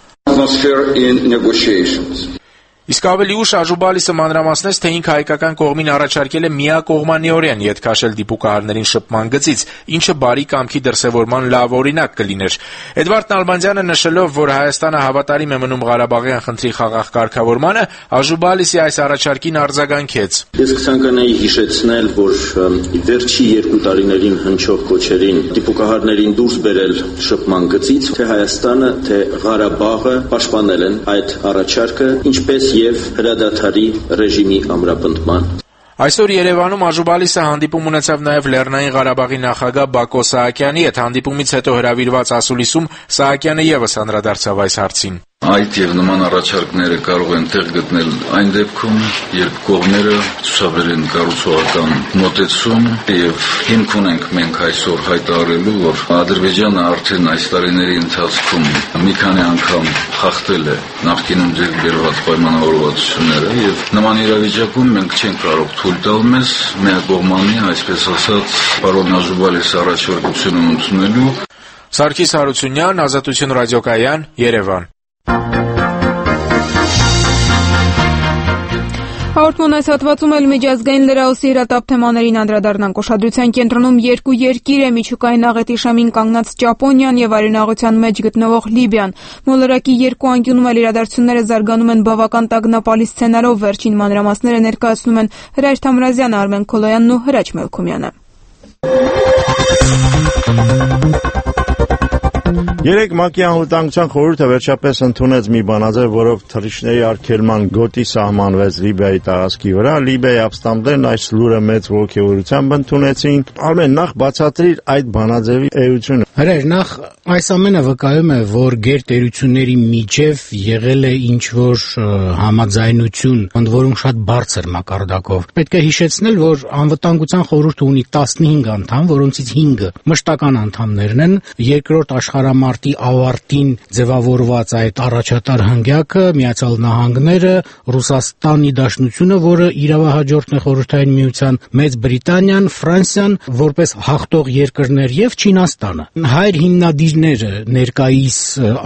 Իսկ ավելի ուշ Աժուբալիսը մանրամասնեց, թե ինքը հայկական կողմին առաջարկել է միակողմանիորեն ետ քաշել դիպուկահարներին շփման գծից, ինչը բարի կամքի դրսևորման լավ օրինակ կլիներ։ Էդվարդ Նալբանդյանը նշելով, որ Հայաստանը հավատարիմ է մնում Ղարաբաղյան խնդրի խաղաղ կարգավորմանը, Աժուբալիսի այս առաջարկին արձագանքեց։ Ես կցանկանայի հիշեցնել, որ վերջի երկու տարիներին հնչող կոչերին դիպուկահարներին դուրս բերել շփման գծից, թե Հայաստանը, թե Ղարաբաղը պաշտպանել են այդ առաջարկը, ինչպես եւ հրադադարի ռեժիմի ամրապնդման։ Այսօր Երևանում Աժուբալիսը հանդիպում ունեցավ նաև Լեռնային Ղարաբաղի նախագահ Բակո Սահակյանի հետ։ Հանդիպումից հետո հրավիրված ասուլիսում Սահակյանը եւս անդրադարձավ այս հարցին։ Այդ եւ նման առաջարկները կարող են տեղ գտնել այն դեպքում, երբ կողմերը ցուցաբերեն կառուցողական մոտեցում եւ հիմք ունենք մենք այսօր հայտարարելու, որ Ադրբեջանը արդեն այս տարիների ընթացքում մի քանի անգամ խախտել է նախկինում ձեռք բերված պայմանավորվածությունները եւ նման իրավիճակում մենք չենք կարող թույլ տալ մեզ միակողմանի, այսպես ասած, պարոն Աժուբալիսի առաջարկությունը ընդունելու։ Սարգիս Հարությունյան, Ազատություն ռադիոկայան, Երևան։ Հաղորդման այս հատվածում էլ միջազգային լրահոսի հրատապ թեմաներին անդրադառնանք։ Ուշադրության կենտրոնում երկու երկիր է՝ միջուկային աղետի շեմին կանգնած Ճապոնիան եւ արյունաղության մեջ գտնվող Լիբիան։ Մոլորակի երկու անկյունում էլ իրադարձությունները զարգանում են բավական տագնապալի սցենարով։ Վերջին մանրամասները ներկայացնում են Հրայր Թամրազյանը, Արմեն Քոլոյանն ու Հրաչ Մելքումյանը։ Երեք ՄԱԿ-ի անվտանգության խորհուրդը վերջապես ընդունեց մի բանաձև, որով թռիչքների արգելման գոտի սահմանվեց Լիբիայի տարածքի վրա։ Լիբիայի ապստամբներն այս լուրը մեծ ողջերությամբ ընդունեցին։ Արմեն, նախ բացատրիր այդ բանաձևի էությունը։ Հրեր, նախ այս ամենը վկայում է, որ գերտերությունների միջև եղել է ինչ-որ համաձայնություն, ընդ որում շատ բարձր մակարդակով։ Պետք է հիշեցնել, որ անվտանգության խորհուրդը ունի տասնհինգ անդամ, որոնցից հինգը մշտական անդամներն են։ Երկրորդ աշխարհամարտի ավարտին ձևավորված այդ առաջատար հնգյակը, Միացյալ Նահանգները, Ռուսաստանի Դաշնությունը, որը իրավահաջորդն է Խորհրդային Միության, Մեծ Բրիտանիան, Ֆրանսիան, որպես հաղթող երկրներ եւ Չինաստանը։ Հայր հիմնադիրները ներկայիս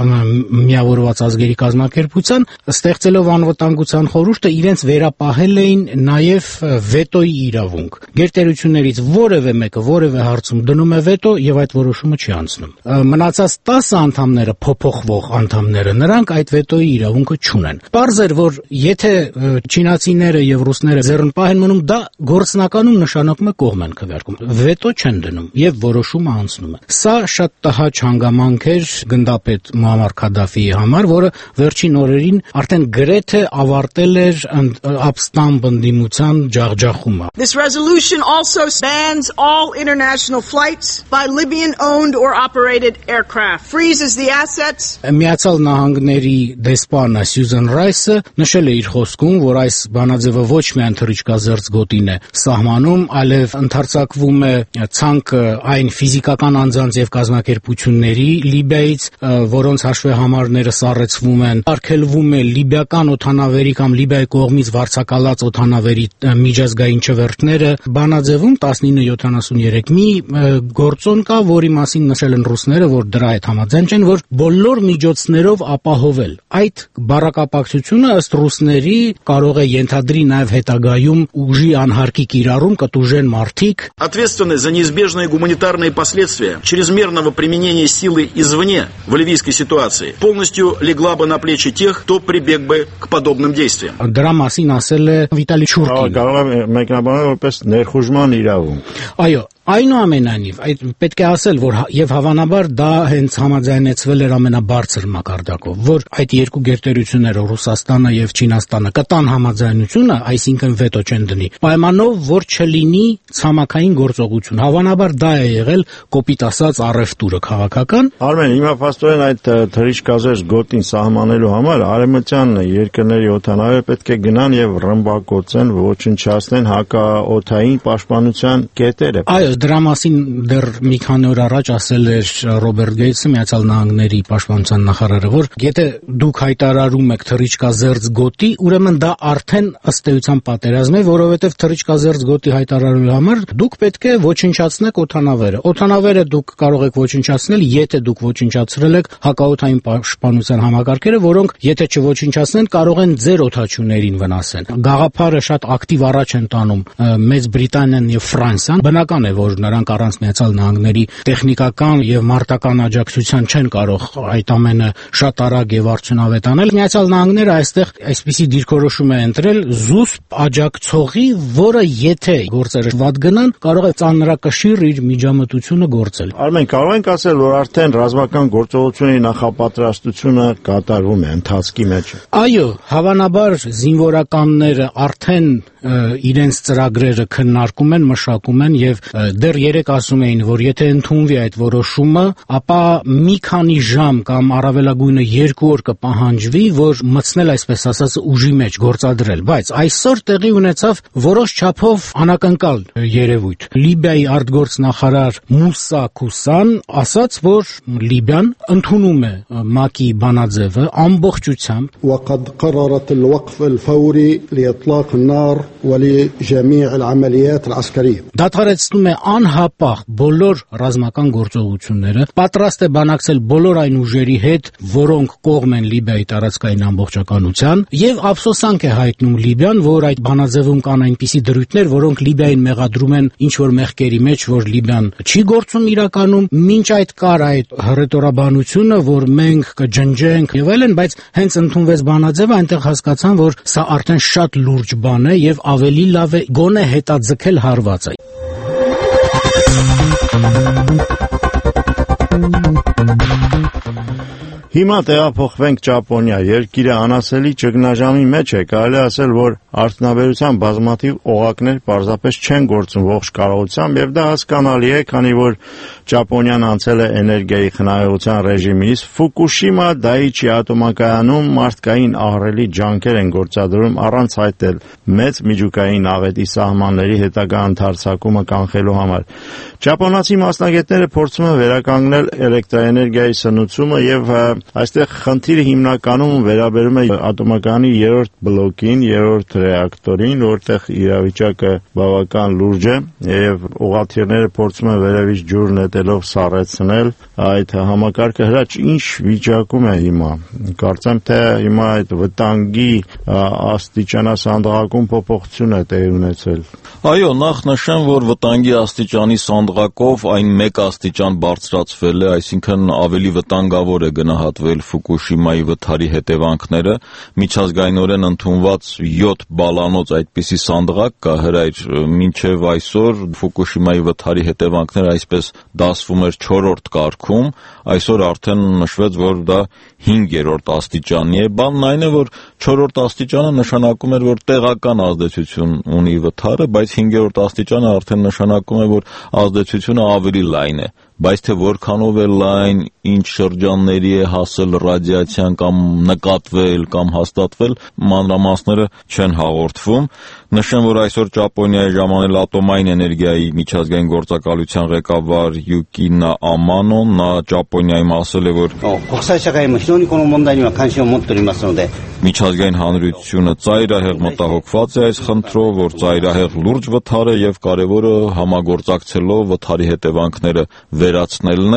Միավորված ազգերի կազմակերպության ստեղծելով անվտանգության խորհուրդը իրենց վերապահել էին նաեւ վետոյի իրավունք։ Գերտերություններից որևէ մեկը որևէ հարցում դնում է վետո եւ այդ որոշումը չի անցնում։ Մնացած տասը անդամները, փոփոխվող անդամները, նրանք այդ վետոյի իրավունքը չունեն։ Պարզ էր, որ եթե չինացիները եւ ռուսները ձեռնպահ են մնում, դա գործնականում նշանակում է կողմ են քվեարկում։ Վետո չեն դնում եւ որոշումը անցնում է։ Սա շատ տհաճ հանգամանք էր գնդապետ Մուամմար Քադաֆիի համար, որը վերջին օրերին արդեն գրեթե ավարտել էր ապստամբ ընդդիմության ջախջախումը։ This resolution also bans all international flights by Libyan-owned or operated aircraft, freezes the assets. Միացյալ Նահանգների դեսպանը Սյուզան Ռայսը նշել է իր խոսքում, որ այս բանաձևը ոչ միայն թռիչքազերծ գոտին է սահմանում, այլև ընդարձակվում է ցանկը այն ֆիզիկական անձանց եւ կազմակերպությունների Լիբիայից, որոնց հաշվեհամարները սառեցվում են, արգելվում է լիբիական օդանավերի կամ Լիբիայի կողմից վարձակալած օդանավերի միջազգային չվերթները։ Բանաձևում տասնինը յոթանասուներեք մի գործոն կա, որի մասին նշել են ռուսները, որ դրա դրա հետ համաձայն չեն, որ բոլոր միջոցներով ապահովել այդ բառակապակցությունը ըստ ռուսների կարող է ենթադրի նաև հետագայում ուժի անհարկի կիրառում կտուժեն մարդիկ. Ответственность за неизбежные гуманитарные последствия чрезмерного применения силы извне в ливийской ситуации полностью легла бы на плечи тех, кто прибег бы к подобным действиям. Դրա մասին ասել է Վիտալի Չուրկին. Կարող է մեկնաբանել որպես ներխուժման իրավունք. Այո, այնուամենայնիվ, այդ պետք է ասել, որ եւ հավանաբար դա հենց համաձայնեցվել էր ամենաբարձր մակարդակով, որ այդ երկու գերտերությունները Ռուսաստանը եւ Չինաստանը կտան համաձայնությունը, այսինքն վետո չեն դնի, պայմանով, որ չլինի ցամաքային գործողություն։ Հավանաբար դա է եղել կոպիտ ասած առևտուրը քաղաքական։ Արմեն, հիմա փաստորեն այդ թռիչքազերծ գոտին սահմանելու համար արևմտյան երկրների օդանավերը պետք է գնան եւ ռմբակոծեն, ոչնչացնեն հակաօդային պաշտպանության կետերը։ Այո, դրա մասին դեռ մի քանի օր առաջ ասել էր Ռոբերտ Գեյթսը, Միացյալ Նահանգների պաշտպանության նախարարը, որ եթե դուք հայտարարում եք թռիչքազերծ գոտի, ուրեմն դա արդեն ըստ էության պատերազմ է, որովհետև թռիչքազերծ գոտի հայտարարելու համար դուք պետք է ոչնչացնեք օդանավերը։ Օդանավերը դուք կարող եք ոչնչացնել, եթե դուք ոչնչացրել եք հակաօդային պաշտպանության համակարգերը, որոնք եթե չոչնչացնեն, կարող են ձեր օդաչուներին վնասեն։ Գաղափարը շատ ակտիվ առաջ են տանում Մեծ Բրիտանիան եւ Ֆրանսիան։ Բնական է, որ նրանք առանց Միացյալ Նահանգների տեխնիկական եւ մարտական աջակցության չեն կարող այդ ամենը շատ արագ եւ արդյունավետ անել։ Միացյալ Նահանգները այստեղ այսպիսի դիրքորոշում է ընտրել զուսպ աջակցողի, որը եթե գործերը վատ գնան, կարող է ծանրակշիռ իր միջամտությունը գործել։ Արմեն, կարող ենք ասել, որ արդեն ռազմական գործողությունների նախապատրաստությունը կատարվում է ընթացքի մեջ։ Այո, հավանաբար զինվորականները արդեն իրենց ծրագրերը քննարկում են, մշակում են եւ դեռ երեք ասում էին, որ եթե ընդունվի այդ որոշումը, ապա մի քանի ժամ կամ առավելագույնը երկու օր կպահանջվի, որ մտցնել այսպես ասած ուժի մեջ գործադրել, բայց այսօր տեղի ունեցավ որոշ չափով անակնկալ երևույթ։ Լիբիայի արտգործնախարար Մուսա Քուսան ասաց, որ Լիբիան ընդունում է ՄԱԿ-ի բանաձևը ամբողջությամբ وقد قررت الوقف الفوري لإطلاق النار ولجميع العمليات العسكرية. Դադարեցնում է անհապաղ բոլոր ռազմական գործողությունները, պատրաստ է բանակցել բոլոր այն ուժերի հետ, որոնք կողմ են Լիբիայի տարածքային ամբողջականության, եւ ափսոսանք է հայտնում Լիբիան, որ այդ բանաձևում կան այնպիսի դրույթներ, որոնք Լիբիային մեղադրում են ինչ որ մեղքերի մեջ, որ Լիբիան չի գործում իրականում, մինչ այդ կար այդ հռետորաբանությունը, որ մենք կջնջենք եւ այլն, բայց հենց ընդունվեց բանաձևը, այնտեղ հասկացան, որ սա արդեն շատ լուրջ բան է եւ ավելի լավ է գոնե հետաձգել հարվածը։ Հիմա տեղափոխվենք Ճապոնիա, երկիրը անասելի ճգնաժամի մեջ է, կարելի ասել, որ արդյունաբերության բազմաթիվ օղակներ պարզապես չեն գործում ողջ կարողությամբ եւ դա հասկանալի է, քանի որ Ճապոնիան անցել է էներգիայի խնայողության ռեժիմից, Ֆուկուշիմա Դայիչի ատոմակայանում մարդկային ահռելի ջանքեր են գործադրում առանց այդել մեծ միջուկային աղետի սահմանների հետագա ընդարձակումը կանխելու համար։ Ճապոնացի մասնագետները փորձում են վերականգնել էլեկտրաէներգիայի սնուցումը եւ այստեղ խնդիրը հիմնականում վերաբերում է ատոմակայանի երրորդ բլոկին, երրորդ ռեակտորին, որտեղ իրավիճակը բավական լուրջ է եւ ուղղաթիռները փորձում են վերևից ջուր նետելով սառեցնել այդ համակարգը հրաչ ինչ վիճակում է հիմա։ Կարծեմ թե հիմա այդ վտանգի աստիճանասանդղակում փոփոխություն է տեղի ունեցել։ Այո, նախ նշեմ, որ վտանգի աստիճանի սանդղակով այն մեկ աստիճան բարձրացվել է, այսինքն ավելի վտանգավոր է գնահատվել Ֆուկուշիմայի վթարի հետևանքները, միջազգայինորեն ընդունված յոթ բալանոց այդպիսի սանդղակ կա հրայր, մինչև այսօր Ֆուկուշիմայի վթարի հետևանքները այսպես դասվում էր չորրորդ կարգում, այսօր արդեն նշվեց, որ դա հինգերորդ աստիճանի է, բանն այն է, որ չորրորդ աստիճանը նշանակում էր, որ տեղական ազդեցություն ունի վթարը, բայց հինգերորդ աստիճանը արդեն նշանակում է, որ ազդեցությունը ավելի լայն է, բայց թե որքանով է լայն, ինչ շրջանների է հասել ռադիացիան կամ նկատվել կամ հաստատվել, մանրամասները չեն հաղորդվում։ Նշեմ, որ այսօր Ճապոնիայի ժամանել ատոմային էներգիայի միջազգային գործակալության ղեկավար Յուկինա Ամանոն, նա Ճապոնիայում ասել է, որ միջազգային հանրությունը ծայրահեղ մտահոգված է այս խնդրով, որ ծայրահեղ լուրջ վթար է եւ կարեւորը համագործակցելով վթարի հետևանքները վերացնելն է։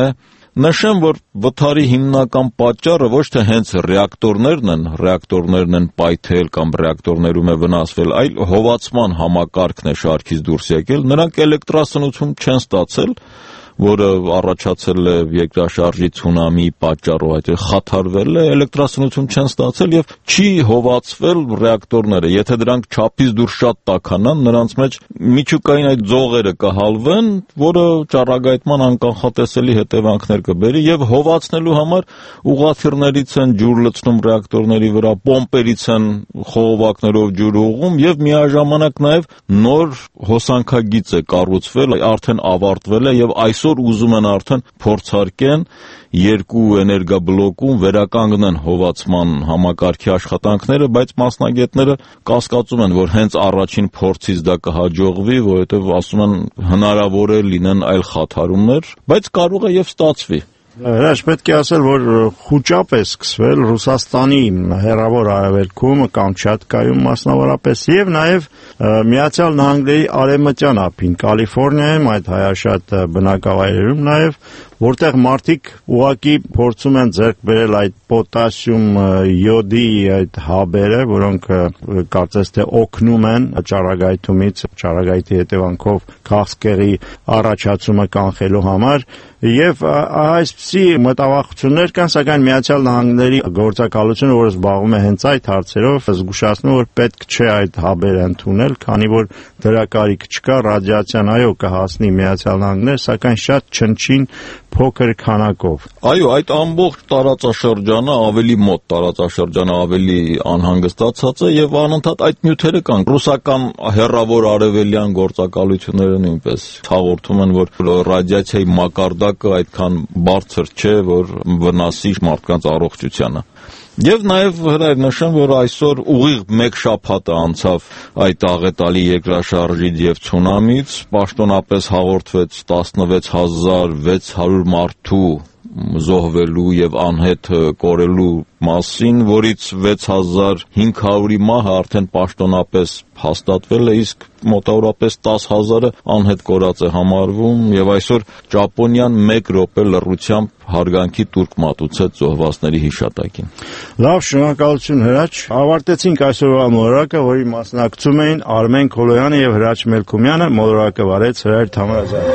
Նշեմ, որ վթարի հիմնական պատճառը ոչ թե հենց ռեակտորներն են, ռեակտորներն են պայթել կամ ռեակտորներում է վնասվել, այլ հովացման համակարգն է շարքից դուրս եկել, նրանք էլեկտրասնություն չեն ստացել, որը առաջացել է երկրաշարժի ցունամի պատճառով, այդ խաթարվել է, էլեկտրասնություն չեն ստացել եւ չի հովացվել ռեակտորները։ Եթե դրանք չափից դուրս շատ տաքանան, նրանց մեջ միջուկային այդ ձողերը կհալվեն, որը ճառագայթման անկանխատեսելի հետևանքներ կբերի եւ հովացնելու համար ուղղաթիռներից են ջուր լցնում ռեակտորների վրա, պոմպերից են խողովակներով ջուր ուղղում եւ միաժամանակ նաեւ նոր հոսանքագիծ է կառուցվել, արդեն ավարտվել է եւ այս Այսօր ուզում են արդեն փորձարկեն երկու էներգաբլոկում վերականգնեն հովացման համակարգի աշխատանքները, բայց մասնագետները կասկածում են, որ հենց առաջին փորձից դա կհաջողվի, որովհետև ասում են հնարավոր է լինեն այլ խաթարումներ, բայց կարող է եւ ստացվի։ Հրաշ, պետք է ասել, որ խուճապ է սկսվել Ռուսաստանի հեռավոր արևելքում, Կամչատկայում մասնավորապես եւ նաեւ Միացյալ Նահանգների արևմտյան ափին, Կալիֆոռնիայում, այդ հայաշատ բնակավայրերում նաեւ, որտեղ մարդիկ ուղղակի փորձում են ձեռք բերել այդ պոտասիում յոդի այդ հաբերը, որոնք կարծես թե օգնում են ճառագայթումից, ճառագայթի հետևանքով քաղցկեղի առաջացումը կանխելու համար եւ այսպիսի մտավախություններ կան, սակայն Միացյալ Նահանգների գործակալությունը, որը զբաղվում է հենց այդ հարցերով, զգուշացնում որ պետք չէ այդ հաբերը ընդունել, քանի որ դրա կարիք չկա, ռադիացիան այո կհասնի Միացյալ Նահանգներ, սակայն շատ չնչին փոքր քանակով։ Այո, այդ ամբողջ տարածաշրջանը ավելի մոտ տարածաշրջանը ավելի անհանգստացած է եւ անընդհատ այդ նյութերը կան։ Ռուսական հեռավոր արևելյան գործակալությունները նույնպես հաղորդում են, որ ռադիացիայի մակարդակը այդքան բարձր չէ, որ վնասի մարդկանց առողջությանը։ Եվ նաև հրայր նշեմ, որ այսօր ուղիղ մեկ շաբաթ անցավ այդ աղետալի երկրաշարժից եւ ցունամից, պաշտոնապես հաղորդվեց տասնվեց հազար վեց հարյուր մարդու զոհվելու եւ անհետ կորելու մասին, որից վեց հազար հինգ հարյուրի մահը արդեն պաշտոնապես հաստատվել է, իսկ մոտավորապես տասը հազարը անհետ կորած է համարվում եւ այսօր Ճապոնիան մեկ րոպե լռությամբ հարգանքի տուրք մատուցեց զոհվածների հիշատակին։ Լավ, շնորհակալություն Հրաչ։ Ավարտեցինք այսօրվա մոլորակը, որի մասնակցում էին Արմեն Քոլոյանը եւ Հրաչ Մելքումյանը, մոլորակը վարեց Հրայր Թամրազյանը։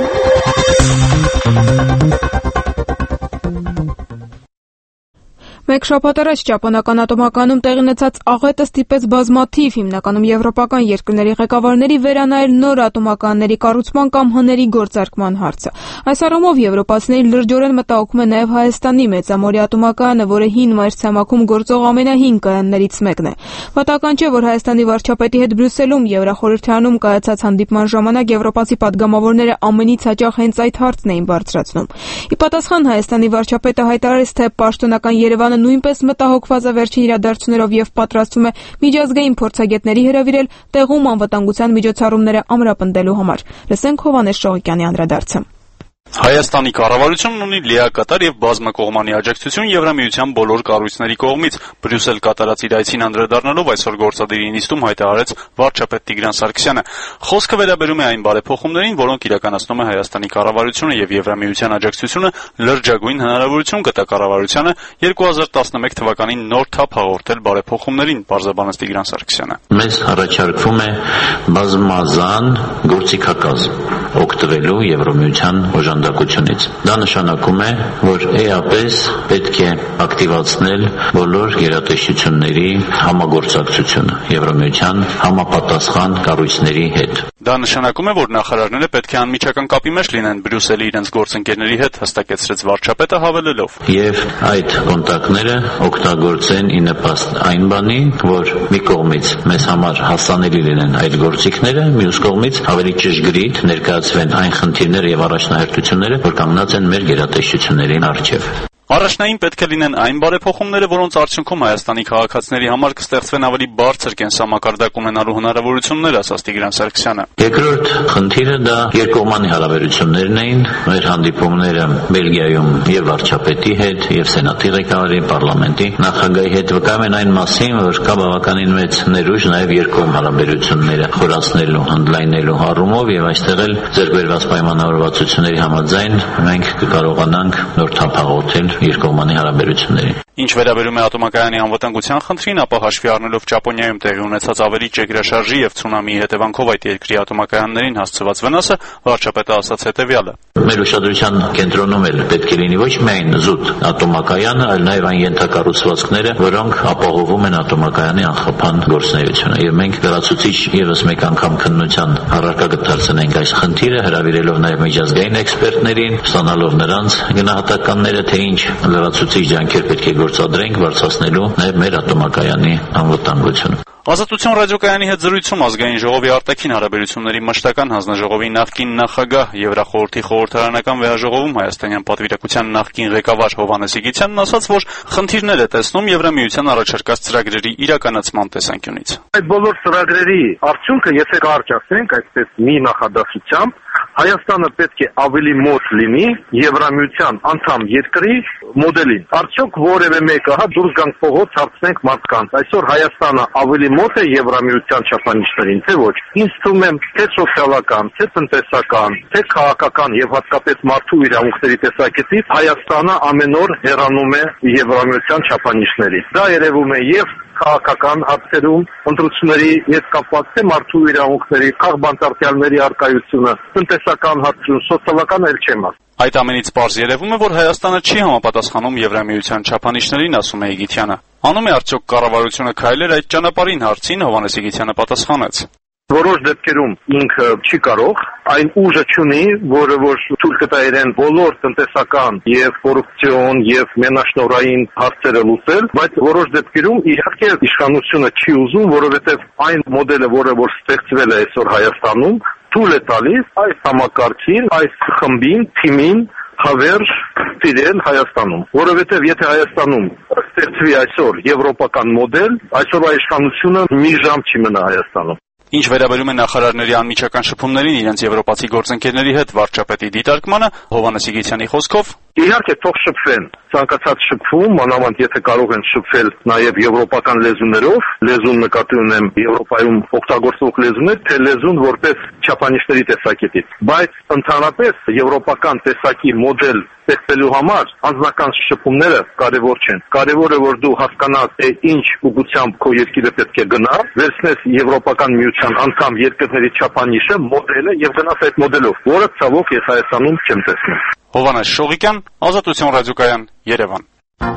Մեկ շաբաթ առաջ ճապոնական ատոմականում տեղի ունեցած աղետը ստիպեց բազմաթիվ հիմնականում եվրոպական երկրների ղեկավարների վերանայել նոր ատոմականների կառուցման կամ հների գործարկման հարցը։ Այս առումով եվրոպացիների լրջորեն մտահոգում է նաև Հայաստանի մեծամորի ատոմակայանը, որը հին մայրցամաքում գործող ամենահին կայաններից մեկն է։ Պատահական չէ, որ Հայաստանի վարչապետի հետ Բրյուսելում Եվրախորհրդարանում կայացած հանդիպման ժամանակ եվրոպացի պատգամավորները ամենից հաճախ հենց այդ հարցն էին բարձրացնում։ Ի պատասխան Հայաստանի վարչապետը հայտարարեց, թե պաշտոնական Երևանը նույնպես մտահոգված է վերջին իրադարձություններով եւ պատրաստվում է միջազգային փորձագետների հրավիրել տեղում անվտանգության միջոցառումները ամրապնդելու համար։ Լսենք Հովհաննես Շողիկյանի անդրադարձը։ Հայաստանի կառավարությունն ունի լիակատար եւ բազմակողմանի աջակցություն Եվրամիության բոլոր կառույցների կողմից։ Բրյուսել կատարած իր այցին անդրադառնալով այսօր գործադիրի նիստում հայտարարեց վարչապետ Տիգրան Սարգսյանը։ Խոսքը վերաբերում է այն բարեփոխումներին, որոնք իրականացնում է Հայաստանի կառավարությունը եւ Եվրամիության աջակցությունը լրջագույն հնարավորություն կտա կառավարությանը երկու հազար տասնմեկ թվականին նոր թափ հաղորդել բարեփոխումներին, բարձրաբանեց Տիգրան Սարգսյանը։ Մեզ առաջարկվում է բազմազան գործիքակազմ օգտվելու Եվրամիության օժանդակությունից։ Դա նշանակում է, որ էապես պետք է ակտիվացնել բոլոր գերատեսչությունների համագործակցությունը Եվրամիության համապատասխան կառույցների հետ։ Դա նշանակում է, որ նախարարները պետք է անմիջական կապի մեջ լինեն Բրյուսելի իրենց գործընկերների հետ, հստակեցրեց վարչապետը հավելելով. Եվ այդ կոնտակտները օգտագործեն ի նպաստ այն բանի, որ մի կողմից մեզ համար հասանելի լինեն այդ գործիքները, մյուս կողմից ավելի ճշգրիտ ներկայացվեն այն խնդիրները եւ առաջնահերթությունները, որ կանգնած են մեր գերատեսչությունների առջև։ Առաջնային պետք է լինեն այն բարեփոխումները, որոնց արդյունքում Հայաստանի քաղաքացիների համար կստեղծվեն ավելի բարձր կենսամակարդակ ունենալու հնարավորություններ, ասաց Տիգրան Սարգսյանը։ Երկրորդ խնդիրը դա երկկողմանի հարաբերություններն էին, մեր հանդիպումները Բելգիայում եւ վարչապետի հետ, եւ սենատի ղեկավարի, պարլամենտի նախագահի հետ վկայում են այն մասին, որ կա բավականին մեծ ներուժ նաեւ երկկողմ հարաբերությունները խորացնելու, ընդլայնելու առումով եւ այստեղ էլ ձեռքբերված պայմանավորվածությունների համաձայն մենք կկարողանանք նոր թափ հաղորդել երկկողմանի հարաբերություններին։ Ինչ վերաբերում է ատոմակայանի անվտանգության խնդրին, ապա հաշվի առնելով Ճապոնիայում տեղի ունեցած ավելի ճգրաշարժի եւ ցունամիի հետևանքով այդ երկրի ատոմակայաններին հասցված վնասը, վարչապետը ասաց հետեւյալը. Մեր ուշադրության կենտրոնում էլ պետք է լինի ոչ միայն զուտ ատոմակայանը, այլ նաեւ այն ենթակառուցվածքները, որոնք ապահովում են ատոմակայանի անխափան գործունեությունը։ Եվ մենք լրացուցիչ եւս մեկ անգամ քննության առարկա կդարձնենք այս խնդիրը, հրավիրելով նաեւ միջազգային էքսպերտներին, ստանալով նրանց գնահատականները, թե ինչ լրացուցիչ ջանքեր պետք է գործադրենք բարձրացնելու նաեւ մեր ատոմակայանի անվտանգությունը։ Ազատություն ռադիոկայանի հետ զրույցում ազգային ժողովի արտաքին հարաբերությունների մշտական հանձնաժողովի նախկին նախագահ Եվրախորհրդի խորհրդարանական վեհաժողովում հայաստանյան պատվիրակության նախկին ղեկավար Հովհաննես Իգիթյանն ասաց, որ խնդիրներ է տեսնում Եվրամիության առաջարկած ծրագրերի իրականացման տեսանկյունից։ Այդ բոլոր ծրագրերի արդյունքը, եթե կարճ ասենք, այսպես մի նախադասությամբ, Հայաստանը պետք է ավելի մոտ լինի Եվրամիության անդամ երկրի մոդելին։ Արդյոք որևէ մեկը հա դուրս գանք փողոց հարցնենք մարդկանց, այսօր Հայաստանը ավելի մոտ է Եվրամիության չափանիշներին, թե ոչ։ Ինձ թվում է, թե սոցիալական, թե տնտեսական, թե քաղաքական եւ հատկապես մարդու իրավունքների տեսակետից Հայաստանը ամեն օր հեռանում է Եվրամիության չափանիշներից։ Դա երևում է եւ քաղաքական հարցերում, ընտրությունների հետ կապված թե մարդու իրավունքների, քաղբանտարկյալների արկայությունը, տնտեսական հարցերում, սոցիալական էլ չեմ ասում։ Այդ ամենից պարզ երևում է, որ Հայաստանը չի համապատասխանում Եվրամիության չափանիշներին, ասում է Իգիթյանը։ Անում է արդյոք կառավարությունը քայլեր այդ ճանապարհին հարցին, Հովհաննես Իգիթյանը պատասխանեց. Որոշ դեպքերում ինքը չի կարող, այն ուժը չունի, որը որ թույլ կտա իրեն բոլոր տնտեսական եւ կոռուպցիոն եւ մենաշնորհային հարցերը լուծել, բայց որոշ դեպքերում իհարկե իշխանությունը չի ուզում, որովհետեւ այն մոդելը, որը որ ստեղծվել է այսօր Հայաստանում, թույլ է տալիս այս համակարգին, այս խմբին, թիմին հավերժ տիրել Հայաստանում, որովհետև եթե Հայաստանում ստեղծվի այսօր եվրոպական մոդել, այսօրվա իշխանությունը մի ժամ չի մնա Հայաստանում։ Ինչ վերաբերում է նախարարների անմիջական շփումներին իրենց եվրոպացի գործընկերների հետ վարչապետի դիտարկմանը, Հովհաննես Իգիթյանի խոսքով. Իհարկե թող շփվեն, ցանկացած շփվում, մանավանդ եթե կարող են շփվել նաև եվրոպական լեզուներով, լեզուն նկատի ունեմ Եվրոպայում օգտագործվող լեզուներ, թե լեզուն որպես չափանիշների տեսակետից, բայց ընդհանրապես եվրոպական տեսակի մոդել ստեղծելու համար անձնական շփումները կարևոր չեն։ Կարևորը որ դու հասկանաս, թե ինչ ուղղությամբ քո երկիրը պետք է գնա, վերցնես եվրոպական միության անդամ երկրների չափանիշը, մոդելը եւ գնաս այդ մոդելով, որը ցավոք ես Հայաստանում չեմ տեսնում։ Հովհաննես Շողիկյան, Ազատություն ռադիոկայան, Երևան։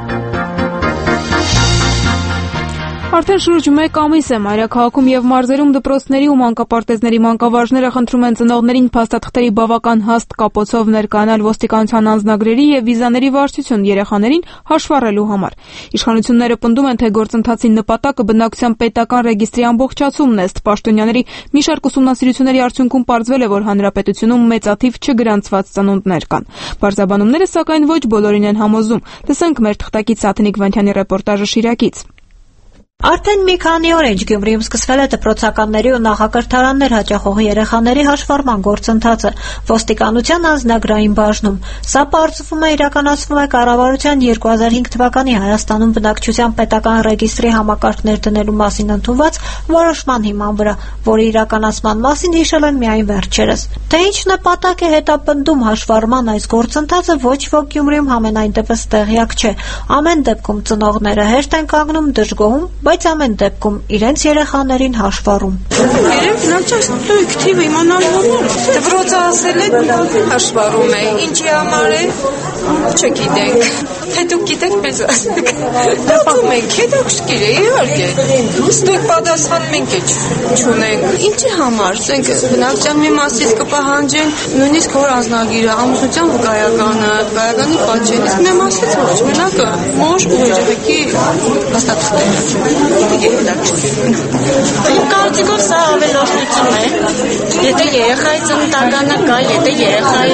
Արդեն շուրջ մեկ ամիս է մայրաքաղաքում եւ մարզերում դպրոցների ու մանկապարտեզների մանկավարժները խնդրում են ծնողներին փաստաթղթերի բավական հաստ կապոցով ներկայանալ ոստիկանության անձնագրերի եւ վիզաների վարչություն երեխաներին հաշվառելու համար։ Իշխանությունները պնդում են, թե գործընթացի նպատակը բնակության պետական ռեգիստրի ամբողջացումն է, ըստ պաշտոնյաների մի շարք ուսումնասիրությունների արդյունքում պարզվել է, որ հանրապետությունում մեծաթիվ չգրանցված ծնունդներ կան։ Բարձրաբանումները սակայն ոչ բոլորին են համոզում։ Տեսանք մեր թղթակից Սաթենիկ Վանթյանի ռեպորտաժը Շիրակից։ Արդեն մի քանի օր ինչ Գյումրիում սկսվել է դպրոցականների ու նախակրթարաններ հաճախող երեխաների հաշվառման գործընթացը ոստիկանության անձնագրային բաժնում։ Սա պարզվում է իրականացվում է կառավարության երկու հազար հինգ թվականի Հայաստանում բնակչության պետական ռեգիստրի համակարգներ դնելու մասին ընդունված որոշման հիման վրա, որի իրականացման մասին հիշել են միայն վերջերս։ Թե ինչ նպատակ է հետապնդում հաշվառման այս գործընթացը, ոչ ոք Գյումրիում համենայն դեպս տեղյակ չէ։ Ամեն դեպքում ծնողները հերթ են կանգնում դժգոհում, բայց ամեն դեպքում իրենց երեխաներին հաշվառում։ Երեք նախճաշտույք թիվը իմանալու համար դպրոցը ասել է հաշվառում է, ինչի համար է, չգիտենք, թե դուք գիտեք մեզ ասեք, դպում ենք, հետաքրքիր է, իհարկե, ստույգ պատասխանում ենք է չունենք, ինչի համար, սենք բնակչության մի մասից կպահանջեն, նույնիսկ հոր անձնագիրը, ամուսնության վկայականը, վկայականի պատճեն, իսկ մի մասից ոչ, մնակը մոր ու երեխեքի հաստատությունները։ Կարծիքով սա ավելորդ հարցություն է։ Եթե երեխայի ծննդականը կա, եթե երեխայի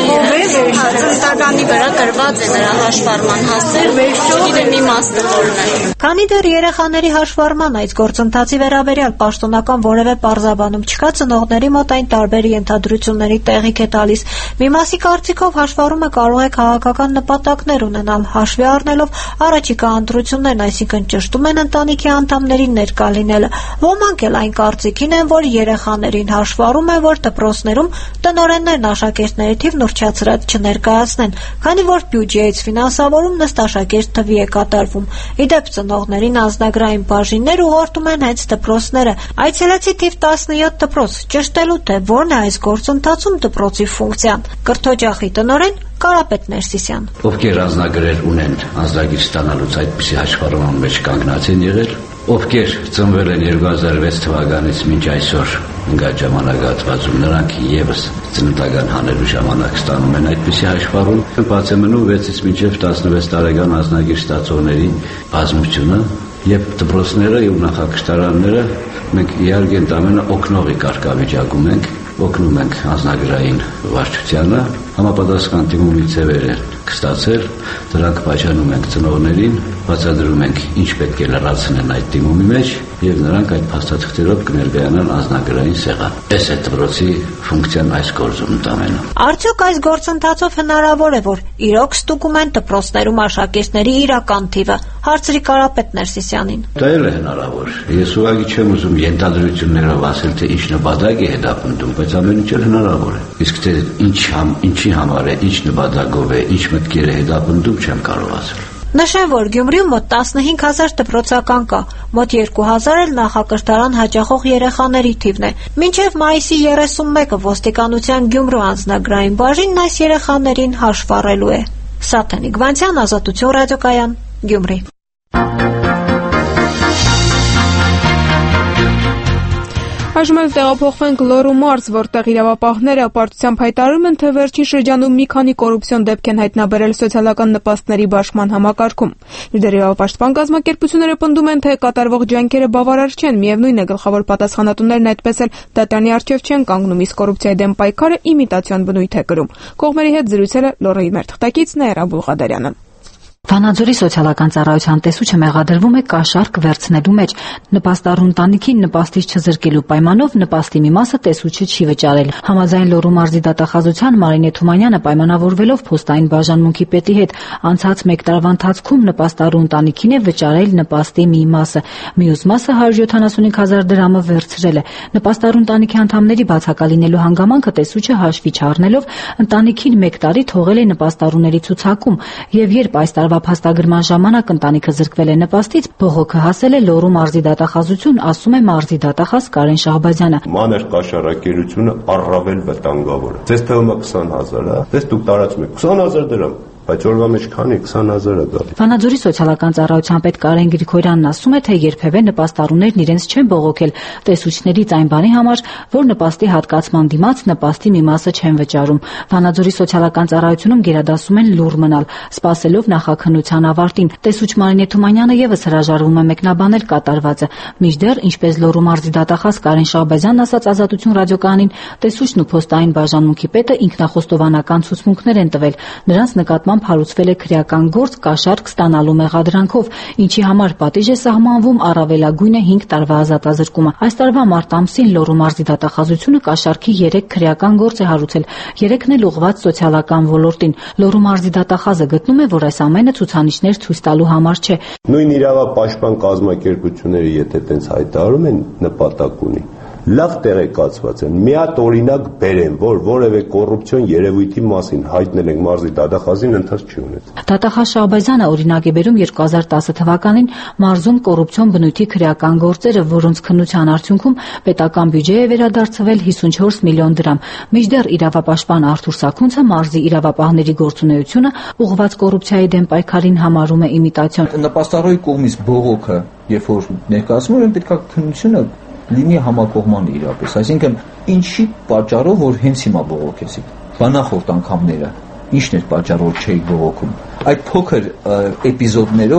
ծննդականի վրա գրված է նրա հաշվառման հասցեր, չգիտեմ իմաստը որն է։ Քանի դեռ երեխաների հաշվառման այս գործընթացի վերաբերյալ պաշտոնական որևէ պարզաբանում չկա, ծնողների մոտ այն տարբեր ենթադրությունների տեղիք է տալիս։ Մի մասի կարծիքով հաշվառումը կարող է քաղաքական նպատակներ ունենալ, հաշվի առնելով առաջիկա ընտրություններն, այսինքն ճշտում են ընտանիքի անդամների ներկա լինելը։ Ոմանք էլ այն կարծիքին են, որ երեխաներին հաշվառում է, որ դպրոցներում տնօրեններն աշակերտների թիվն ուռճացրած չներկայացնեն, քանի որ բյուջեից ֆինանսավորում ըստ աշակերտ թվի է կատարվում։ Ի դեպ, ծնողներին անձնագրային բաժիններ ուղղորդում են հենց դպրոցները։ Այցելեցի թիվ տասնյոթ դպրոց, ճշտելու թե որն է այս գործընթացում դպրոցի ֆունկցիան։ Կրթօջախի տնօրեն Կարապետ Ներսիսյան։ Ովքեր անձնագրեր ունեն, անձնագիր ստանալուց այդպիսի հաշվառման մեջ կանգնած են եղել, ովքեր ծնվել են երկու հազար վեց թվականից մինչ այսօր ընկած ժամանակահատվածում, նրանք եւս ծննդական հանելու ժամանակ ստանում են այդպիսի հաշվառում։ Բացի մնում վեցից մինչև տասնվեց տարեկան անձնագիր ստացողների բազմությունը եւ դպրոցները եւ նախակրթարանները մենք իհարկե ընդամենը օգնողի կարգավիճակում ենք, օգնում ենք անձնագրային վարչությանը, համապատասխան դիմումի ձևեր են կստացել, դրանք բաժանում ենք ծնողներին, բացատրում ենք ինչ պետք է լրացնեն այդ դիմումի մեջ եւ նրանք այդ փաստաթղթերով կներկայանան անձնագրային սեղան։ Այս է դպրոցի ֆունկցիան այս գործում ընդամենը։ Արդյոք այս գործընթացով հնարավոր է, որ իրոք ստուգում են դպրոցներում աշակերտների իրական թիվը, հարցրի Կարապետ Ներսիսյանին։ Դա էլ է հնարավոր։ Ես ուղղակի չեմ ուզում ենթադրություններով ասել, թե ինչ նպատակ է հետապնդում, բայց ամեն ինչ հնարավոր է։ Իսկ թե ինչ համ, ինչի համար է, ինչ նպատակով է, ինչ մտքեր է հետապնդում, չեմ կարող ասել։ Նշեմ, որ Գյումրիում մոտ տասնհինգ հազար դպրոցական կա, մոտ երկու հազար էլ նախակրթարան հաճախող երեխաների թիվն է։ Մինչև մայիսի երեսունմեկը ոստիկանության Գյումրու անձնագրային բաժինն այս երեխաներին հաշվառելու է։ Սաթենիկ Վանցյան, Ազատություն ռադիոկայան, Գյումրի։ Այժմ էլ տեղափոխվենք Լոռու մարզ, որտեղ իրավապահները ապարտությամբ հայտարարում են, թե վերջին շրջանում մի քանի կոռուպցիոն դեպք են հայտնաբերել սոցիալական նպաստների բաշխման համակարգում։ Մինչդեռ իրավապաշտպան կազմակերպությունները պնդում են, թե կատարվող ջանքերը բավարար չեն, միևնույն է, գլխավոր պատասխանատուներն այդպես էլ դատարանի առջև չեն կանգնում, իսկ կոռուպցիայի դեմ պայքարը իմիտացիոն բնույթ է կրում։ Կողմերի հետ զրուցել է Լոռուի մեր թղթակից Նաիրա Բուղադարյանը։ Վանաձորի սոցիալական ծառայության տեսուչը մեղադրվում է կաշառք վերցնելու մեջ։ Նպաստառու ընտանիքին նպաստիչ չզրկելու պայմանով նպաստի մի մասը տեսուչը չի վճարել։ Համաձայն Լոռու մարզի դատախազության Մարինե Թումանյանը պայմանավորվելով փոստային բաժանմունքի պետի հետ անցած մեկ տարվա ընթացքում նպաստառու ընտանիքին է վճարել նպաստի մի մասը, մյուս մասը հարյուր յոթանասունհինգ հազար դրամը վերցրել է։ Նպաստառու ընտանիքի անդամների բացակալինելու հանգամանքը տեսուչը հաշվի չառնելով ընտանիքին մեկ տարի թողել է նպաստառուների ցուցակում, եւ երբ այս տարվա փաստագրման ժամանակ ընտանիքը զրկվել է նպաստից, բողոքը հասել է Լոռու մարզի դատախազություն, ասում է մարզի դատախազ Կարեն Շահբազյանը։ Մանր կաշառակերությունը առավել վտանգավոր է։ Ձեզ թվում է քսան հազար, հա։ Ձեզ դուք տարածում եք քսան հազար դրամ։ Բայց օրվա մեջ քանի քսան հազար է գալի։ Վանաձորի սոցիալական ծառայության պետ Կարեն Գրիգորյանն ասում է, թե երբևէ նպաստառուներն իրենց չեն բողոքել տեսուչներից այն բանի համար, որ նպաստի հատկացման դիմաց նպաստի մի մասը չեն վճարում։ Վանաձորի սոցիալական ծառայությունում գերադասում են լուռ մնալ, սպասելով նախաքննության ավարտին։ Տեսուչ Մարինե Թումանյանը եւս հրաժարվում է մեկնաբանել կատարվածը։ Մինչդեռ, ինչպես Լոռու մարզի դատախազ Կարեն Շահբազյանն ասաց Ազատություն ռադիոկայանին, տեսուչն ու փոստային բաժանմունքի պետը ինքնախոստովանական ցուցմունքներ են տվել։ Նրանց նկատմամբ հարուցվել է քրեական գործ կաշառք ստանալու մեղադրանքով, ինչի համար պատիժ է սահմանվում առավելագույնը հինգ տարվա ազատազրկումը։ Այս տարվա մարտ ամսին Լոռու մարզի դատախազությունը կաշառքի երեք քրեական գործ է հարուցել, երեքն էլ ուղղված սոցիալական ոլորտին։ Լոռու մարզի դատախազը գտնում է, որ այս ամենը ցուցանիշներ ցույց տալու համար չէ։ Նույն իրավապաշտպան կազմակերպությունները, եթե տենց հայտարարում են, նպատակ ունի լավ տեղեկացված են, մի հատ օրինակ բերեն, որ որևէ կոռուպցիոն երևույթի մասին հայտնել ենք մարզի դատախազին, ընթաց չի ունեցել։ Դատախազ Շահբազյանը օրինակ է բերում երկու հազար տասը թվականին մարզում կոռուպցիոն բնույթի քրեական գործերը, որոնց քննության արդյունքում պետական բյուջե է վերադարձվել հիսունչորս միլիոն դրամ։ Մինչդեռ իրավապաշտպան Արթուր Սաքունցը մարզի իրավապահների գործունեությունը ուղղված կոռուպցիայի դեմ պայքարին համարում է իմիտացիոն։ Նպաստառուի կողմից բողոքը, երբ որ ներկայացնում են, պետք է քննությունը լինի համակողմանի իրապես, այսինքն ինչի պատճառով որ հենց հիմա բողոքեցիք, բանախորդ անգամները, ինչն էր պատճառով չէի բողոքում։ Այդ փոքր էպիզոդներով,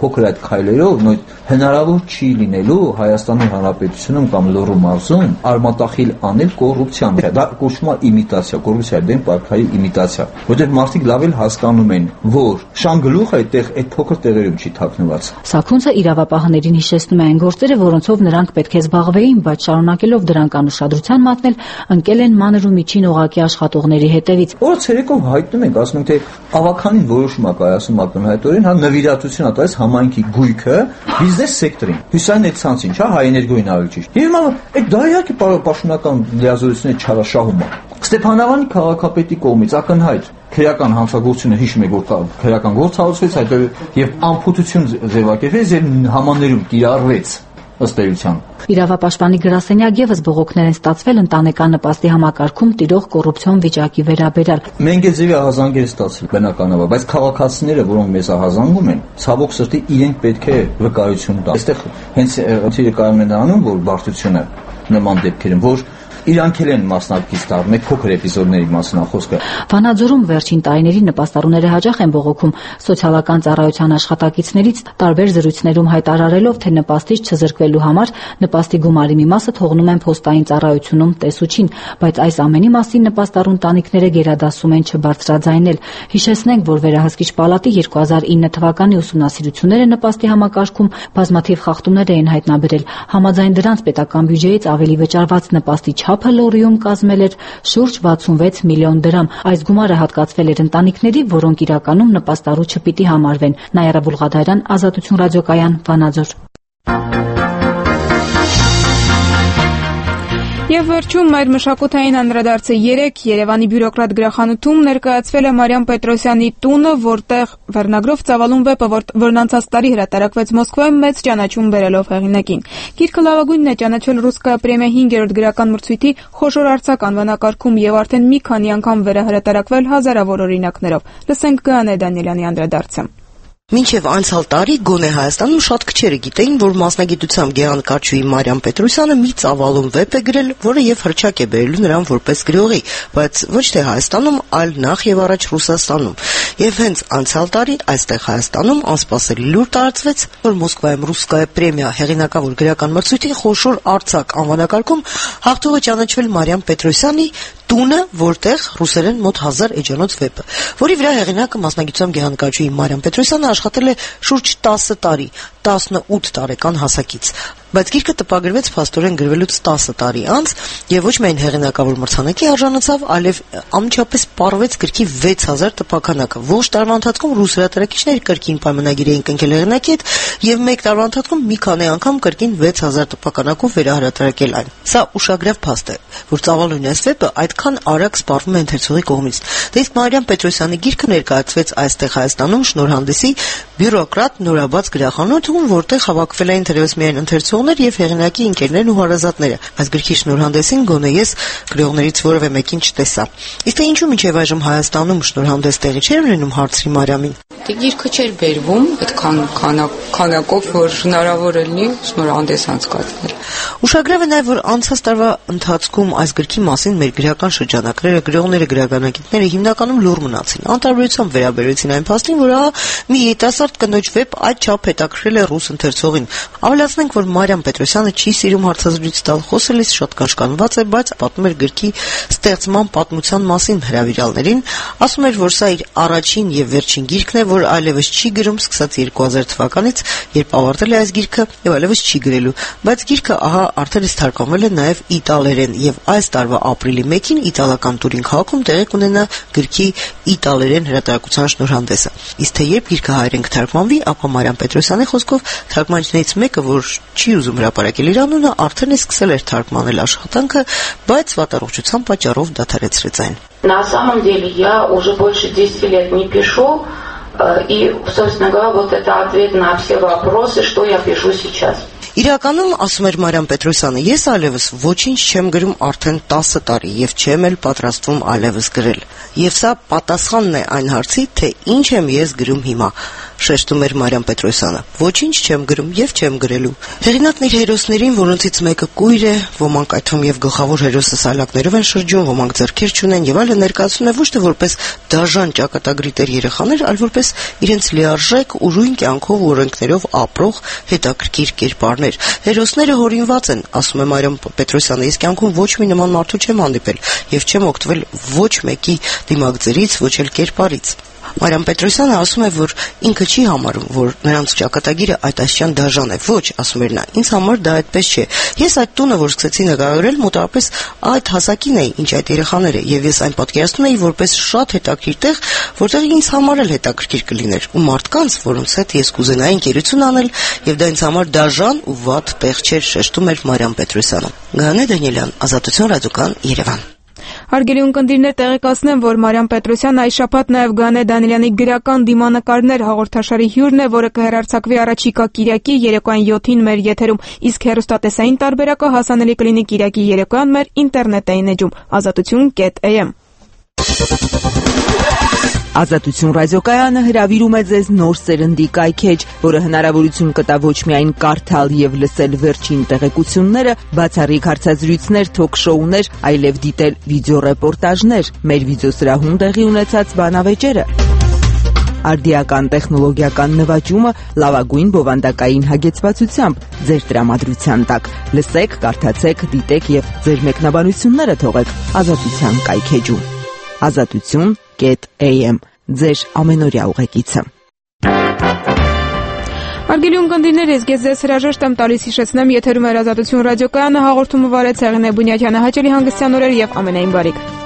փոքր այդ քայլերով նույն հնարավոր չի լինելու Հայաստանի Հանրապետությունում կամ Լոռու մարզում արմատախիլ անել կոռուպցիան։ Դա կոչվում է իմիտացիա, կոռուպցիայի դեմ պայքարի իմիտացիա, որտեղ մարդիկ լավ էլ հասկանում են, որ շանգլուխը այդտեղ այդ փոքր տեղերում չի թաքնված։ Սաքունցը իրավապահներին հիշեցնում է այն գործերը, որոնցով նրանք պետք է զբաղվեին, բայց շարունակելով դրանք անուշադրության մատնել, ընկել են մանր ու միջին օղակի աշխատողների հետևից։ Օրը ցերեկով հայտնում ենք, ասում ենք, թե ավականին որոշում է կայացում ակնհայտորեն, հա նվիրատվություն է տալիս համայնքի գույքը բիզնես սեկտորին։ Հյուսային այդ ցանցին, չէ՞, հայ էներգոյին ավելի ճիշտ։ Եվ մա այդ դա իհարկե պաշտոնական լիազորությունների չարաշահում է։ Ստեփանավանի քաղաքապետի կողմից ակնհայտ քրեական հանցագործությունը հիշում եք, որ քրեական գործ հարուցվեց, հետո եւ անփութություն ձևակերպվեց եւ համաներում կիրառվեց ըստ էության։ Իրավապաշտպանի գրասենյակ եւս բողոքներ են ստացվել ընտանեկան նպաստի համակարգում տիրող կոռուպցիոն վիճակի վերաբերյալ։ Մենք այս ձևի ահազանգեր ստացել բնականաբար, բայց քաղաքացիները, որոնք մեզ ահազանգում են, ցավոք սրտի իրենք պետք է վկայություն տան։ Այստեղ հենց ցիրը կայանում է նրանում, որ բարդությունը նման դեպքերում, որ իրանք են մասնակից դառնում, մեկ փոքր էպիզոդների մասին է խոսքը։ Վանաձորում վերջին տարիներին նպաստառուները հաճախ են բողոքում սոցիալական ծառայության աշխատակիցներից, տարբեր զրույցներում հայտարարելով, թե նպաստից չզրկվելու համար նպաստի գումարի մի մասը թողնում են փոստային ծառայությունում տեսուչին, բայց այս ամենի մասին նպաստառու ընտանիքները գերադասում են չբարձրաձայնել։ Հիշեցնենք, որ Վերահսկիչ պալատի երկու հազար ինը թվականի ուսումնասիրությունները նպաստի համակարգում բազմաթիվ խախտումներ էին հայտնաբերել։ Համաձայն դրանց պետական բյուջեից ավելի վճարված նպաստի չափը Լոռիում կազմել էր շուրջ վաթսունվեց միլիոն դրամ։ Այս գումարը հատկացվել էր ընտանիքների, որոնք իրականում նպաստառու չպիտի համարվեն։ Նայարա Բուլղադարյան, Ազատություն ռադիոկայան, Վանաձոր։ Եվ վերջում մեր մշակութային անդրադարձը երեք Երևանի բյուրոկրատ գրախանութում ներկայացվել է Մարիամ Պետրոսյանի տունը, որտեղ վերնագրով ծավալուն վեպը, որն անցած տարի հրատարակվեց Մոսկվայում, մեծ ճանաչում բերելով հեղինակին։ Գիրքը լավագույնն է ճանաչվել Ռուսկայա պրեմիա հինգերորդ գրական մրցույթի խոշոր արձակ անվանակարգում եւ արդեն մի քանի անգամ վերահրատարակվել հազարավոր օրինակներով։ Լսենք Գայանե Դանիելյանի անդրադարձը։ Մինչև անցյալ տարի գոնե Հայաստանում շատ քչերը գիտեին, որ մասնագիտությամբ գեղանկարչուհի Մարիամ Պետրոսյանը մի ծավալուն վեպ է գրել, որը եւ հրճակ է բերելու նրան որպես գրողի, բայց ոչ թե Հայաստանում, այլ նախ եւ առաջ Ռուսաստանում։ Եվ հենց անցյալ տարի այստեղ Հայաստանում անսպասելի լուր տարածվեց, որ Մոսկվայում Ռուսկայա պրեմիա հեղինակավոր գրական մրցույթի խոշոր արձակ անվանակարգում հաղթողը ճանաչվել Մարիամ Պետրոսյանի տունը, որտեղ ռուսերեն մոտ հազար էջանոց վեպը, որի վրա հեղինակը մասնագիտությամբ գեղանկարչուհի Մարիամ Պետրոսյանը աշխատել է շուրջ տասը տարի, տասնութ տարեկան հասակից, բայց գիրքը տպագրվեց փաստորեն գրվելուց տասը տարի անց եւ ոչ միայն հեղինակավոր մրցանակի արժանացավ, այլև անմիջապես պարվեց գրքի վեց հազար տպականակը։ Ողջ տարվա ընթացքում ռուս հրատարակիչներ կրկին պայմանագիր էին կնքել հեղինակի հետ եւ մեկ տարվա ընթացքում մի քանի անգամ կրկին վեց հազար տպականակով վերահրատարակել այն։ Սա ուշագրավ փաստ է, որ ծավալուն այս վեպը այդքան արագ սպառվում է ընթերցողի կողմից։ Դե իսկ Մարիամ Պետրոսյանի գիրքը ներկայացվեց այստեղ Հայաստանում շնորհանդեսի բյուրոկրատ նորաբաց գրախանութում, որտեղ հավաքվել էին թերևս միայն ընթերցողներ եւ հեղինակի ընկերներն ու հարազատները, բայց գրքի շնորհանդեսին գոնե ես գրողներից որևէ մեկին չտեսա։ Իսկ թե ինչու մինչեւ այժմ Հայաստանում շնորհանդես տեղի չէր ունենում, հարցրի Մարիամին։ Դե գիրքը չէր բերվում այդքան քանակով, որ հնարավոր է լինի շնորհանդես անցկացնել։ Ուշագրավ է նաեւ, որ անցած տարվա ընթացքում այս գրքի մասին մեր գրական շրջանակները, գրողները, գրականագետները հիմնականում լուռ մնացին։ Անտարբերությամբ վերաբերեցին այն փաստին, որ ահա մի երիտասարդ կնոջ վեպ այդչափ հետաքրքրել է ռուս ընթերցողին։ Ավելացնենք, որ Մարիամ Պետրոսյանը չի սիրում հարցազրույց տալ, խոսելիս շատ կաշկանդված է, բայց պատմում էր գրքի ստեղծման պատմության մասին հրավիրալներին, ասում էր, որ սա իր առաջին եւ վերջին գիրքն է, որ այլևս չի գրում, սկսած երկու հազար թվականից, երբ ավարտել է այս գիրքը եւ այլևս չի գրելու, բայց գիրքը ահա արդեն իսկ թարգմանվել է նաեւ իտալերեն եւ այս տարվա ապրիլի մեկին իտալական Տուրին քաղաքում տեղի կունենա գրքի իտալերեն հրատարակության շնորհանդեսը։ Իսկ թե երբ գիրքը հայերեն կթարգմանվի, ապա Մարիամ Պետրոսյանի խոսքով թարգմանիչներից мեկը, որ չի ուզում հրապարակել իր անունը, արդեն իսկ սկսել էր թարգմանել աշխատանքը, բայց վատառողջության պատճառով դադարեցրեց այն։ На самом деле я уже больше десяти лет не пишу, и, собственно говоря, вот это ответ на все вопросы, что я пишу сейчас. Իրականում, ասում էր Մարիամ Պետրոսյանը, ես այլևս ոչինչ չեմ գրում արդեն տասը տարի եւ չեմ էլ պատրաստվում այլևս գրել։ Եվ սա պատասխանն է այն հարցի, թե ինչ եմ ես գրում հիմա, շեշտում էր Մարիամ Պետրոսյանը։ Ոչինչ չեմ գրում եւ չեմ գրելու։ Հեղինակն իր հերոսներին, որոնցից մեկը կույր է, ոմանք այդ թվում եւ գլխավոր հերոսը սալակներով են շրջում, ոմանք ձեռքեր չունեն եւ այլն, ներկայացնում է ոչ թե որպես դաժան ճակատագրի տեր երեխաներ, այլ որպես իրենց լիարժեք ուրույն կյանքով ու օրենքներով ապրող հետաքրքիր կերպարներ։ Հերոսները հորինված են, ասում է Մարիամ Պետրոսյանը, ես կյանքում ոչ մի նման մարդու չեմ հանդիպել եւ չեմ օգտվել ոչ մեկի դիմակձերից, ոչ էլ կերպարից։ Մարիամ Պետրոսյանը ասում է, որ ինքը չի համարում, որ նրանց ճակատագիրը այդ այսյան դաժան է։ Ոչ, ասում էր նա, ինձ համար դա այդպես չէ։ Ես այդ տունը, որ սկսեցի նկարագրել, մոտավորապես այդ հասակին էի, ինչ այդ երեխաները, եւ ես այն պատկերացնում էի որպես շատ հետաքրքիր տեղ, որտեղ ինձ համար էլ հետաքրքիր կլիներ, ու մարդկանց, որոնց հետ ես կուզենայի ընկերություն անել, եւ դա ինձ համար դաժան ու վատ տեղ չէր, շեշտում էր Մարիամ Պետրոսյանը։ Գանե Դանիելյան, Ազատություն ռադիոկան, Երևան։ Հարգելի ունկնդիրներ, տեղեկացնեմ, որ Մարիամ Պետրոսյանը այս շաբաթ նաև Գանե Դանիելյանի գրական դիմանկարներ հաղորդաշարի հյուրն է, որը կհեռարձակվի առաջիկա կիրակի երեկոյան յոթին մեր եթերում, իսկ հեռուստատեսային տարբերակը հասանելի կլինի կիրակի երեկոյան մեր ինտերնետային էջում ազատություն կետ էյ էմ։ Ազատություն ռադիոկայանը հրավիրում է ձեզ նոր սերնդի կայքեջ, որը հնարավորություն կտա ոչ միայն կարդալ եւ լսել վերջին տեղեկությունները, բացառիկ հարցազրույցներ, թոք-շոուներ, այլև դիտել վիդեոռեպորտաժներ, մեր վիդեոսրահում տեղի ունեցած բանավեճերը։ Արդիական տեխնոլոգիական նվաճումը լավագույն բովանդակային հագեցվածությամբ ձեր տրամադրության տակ։ Լսեք, կարդացեք, դիտեք եւ ձեր մեկնաբանությունները թողեք Ազատության կայքեջում։ Ազատություն կետ էյ էմ ձեր ամենօրյա ուղեկիցը։ Հարգելի ունկնդիրներ, ես ձեզ հրաժեշտ եմ տալիս հիշեցնեմ եթերում էր Ազատություն ռադիոկայանը, հաղորդումը վարեց Հեղինե Բունյակյանը, հաճելի հանգստյան օրեր եւ ամենայն բարիք։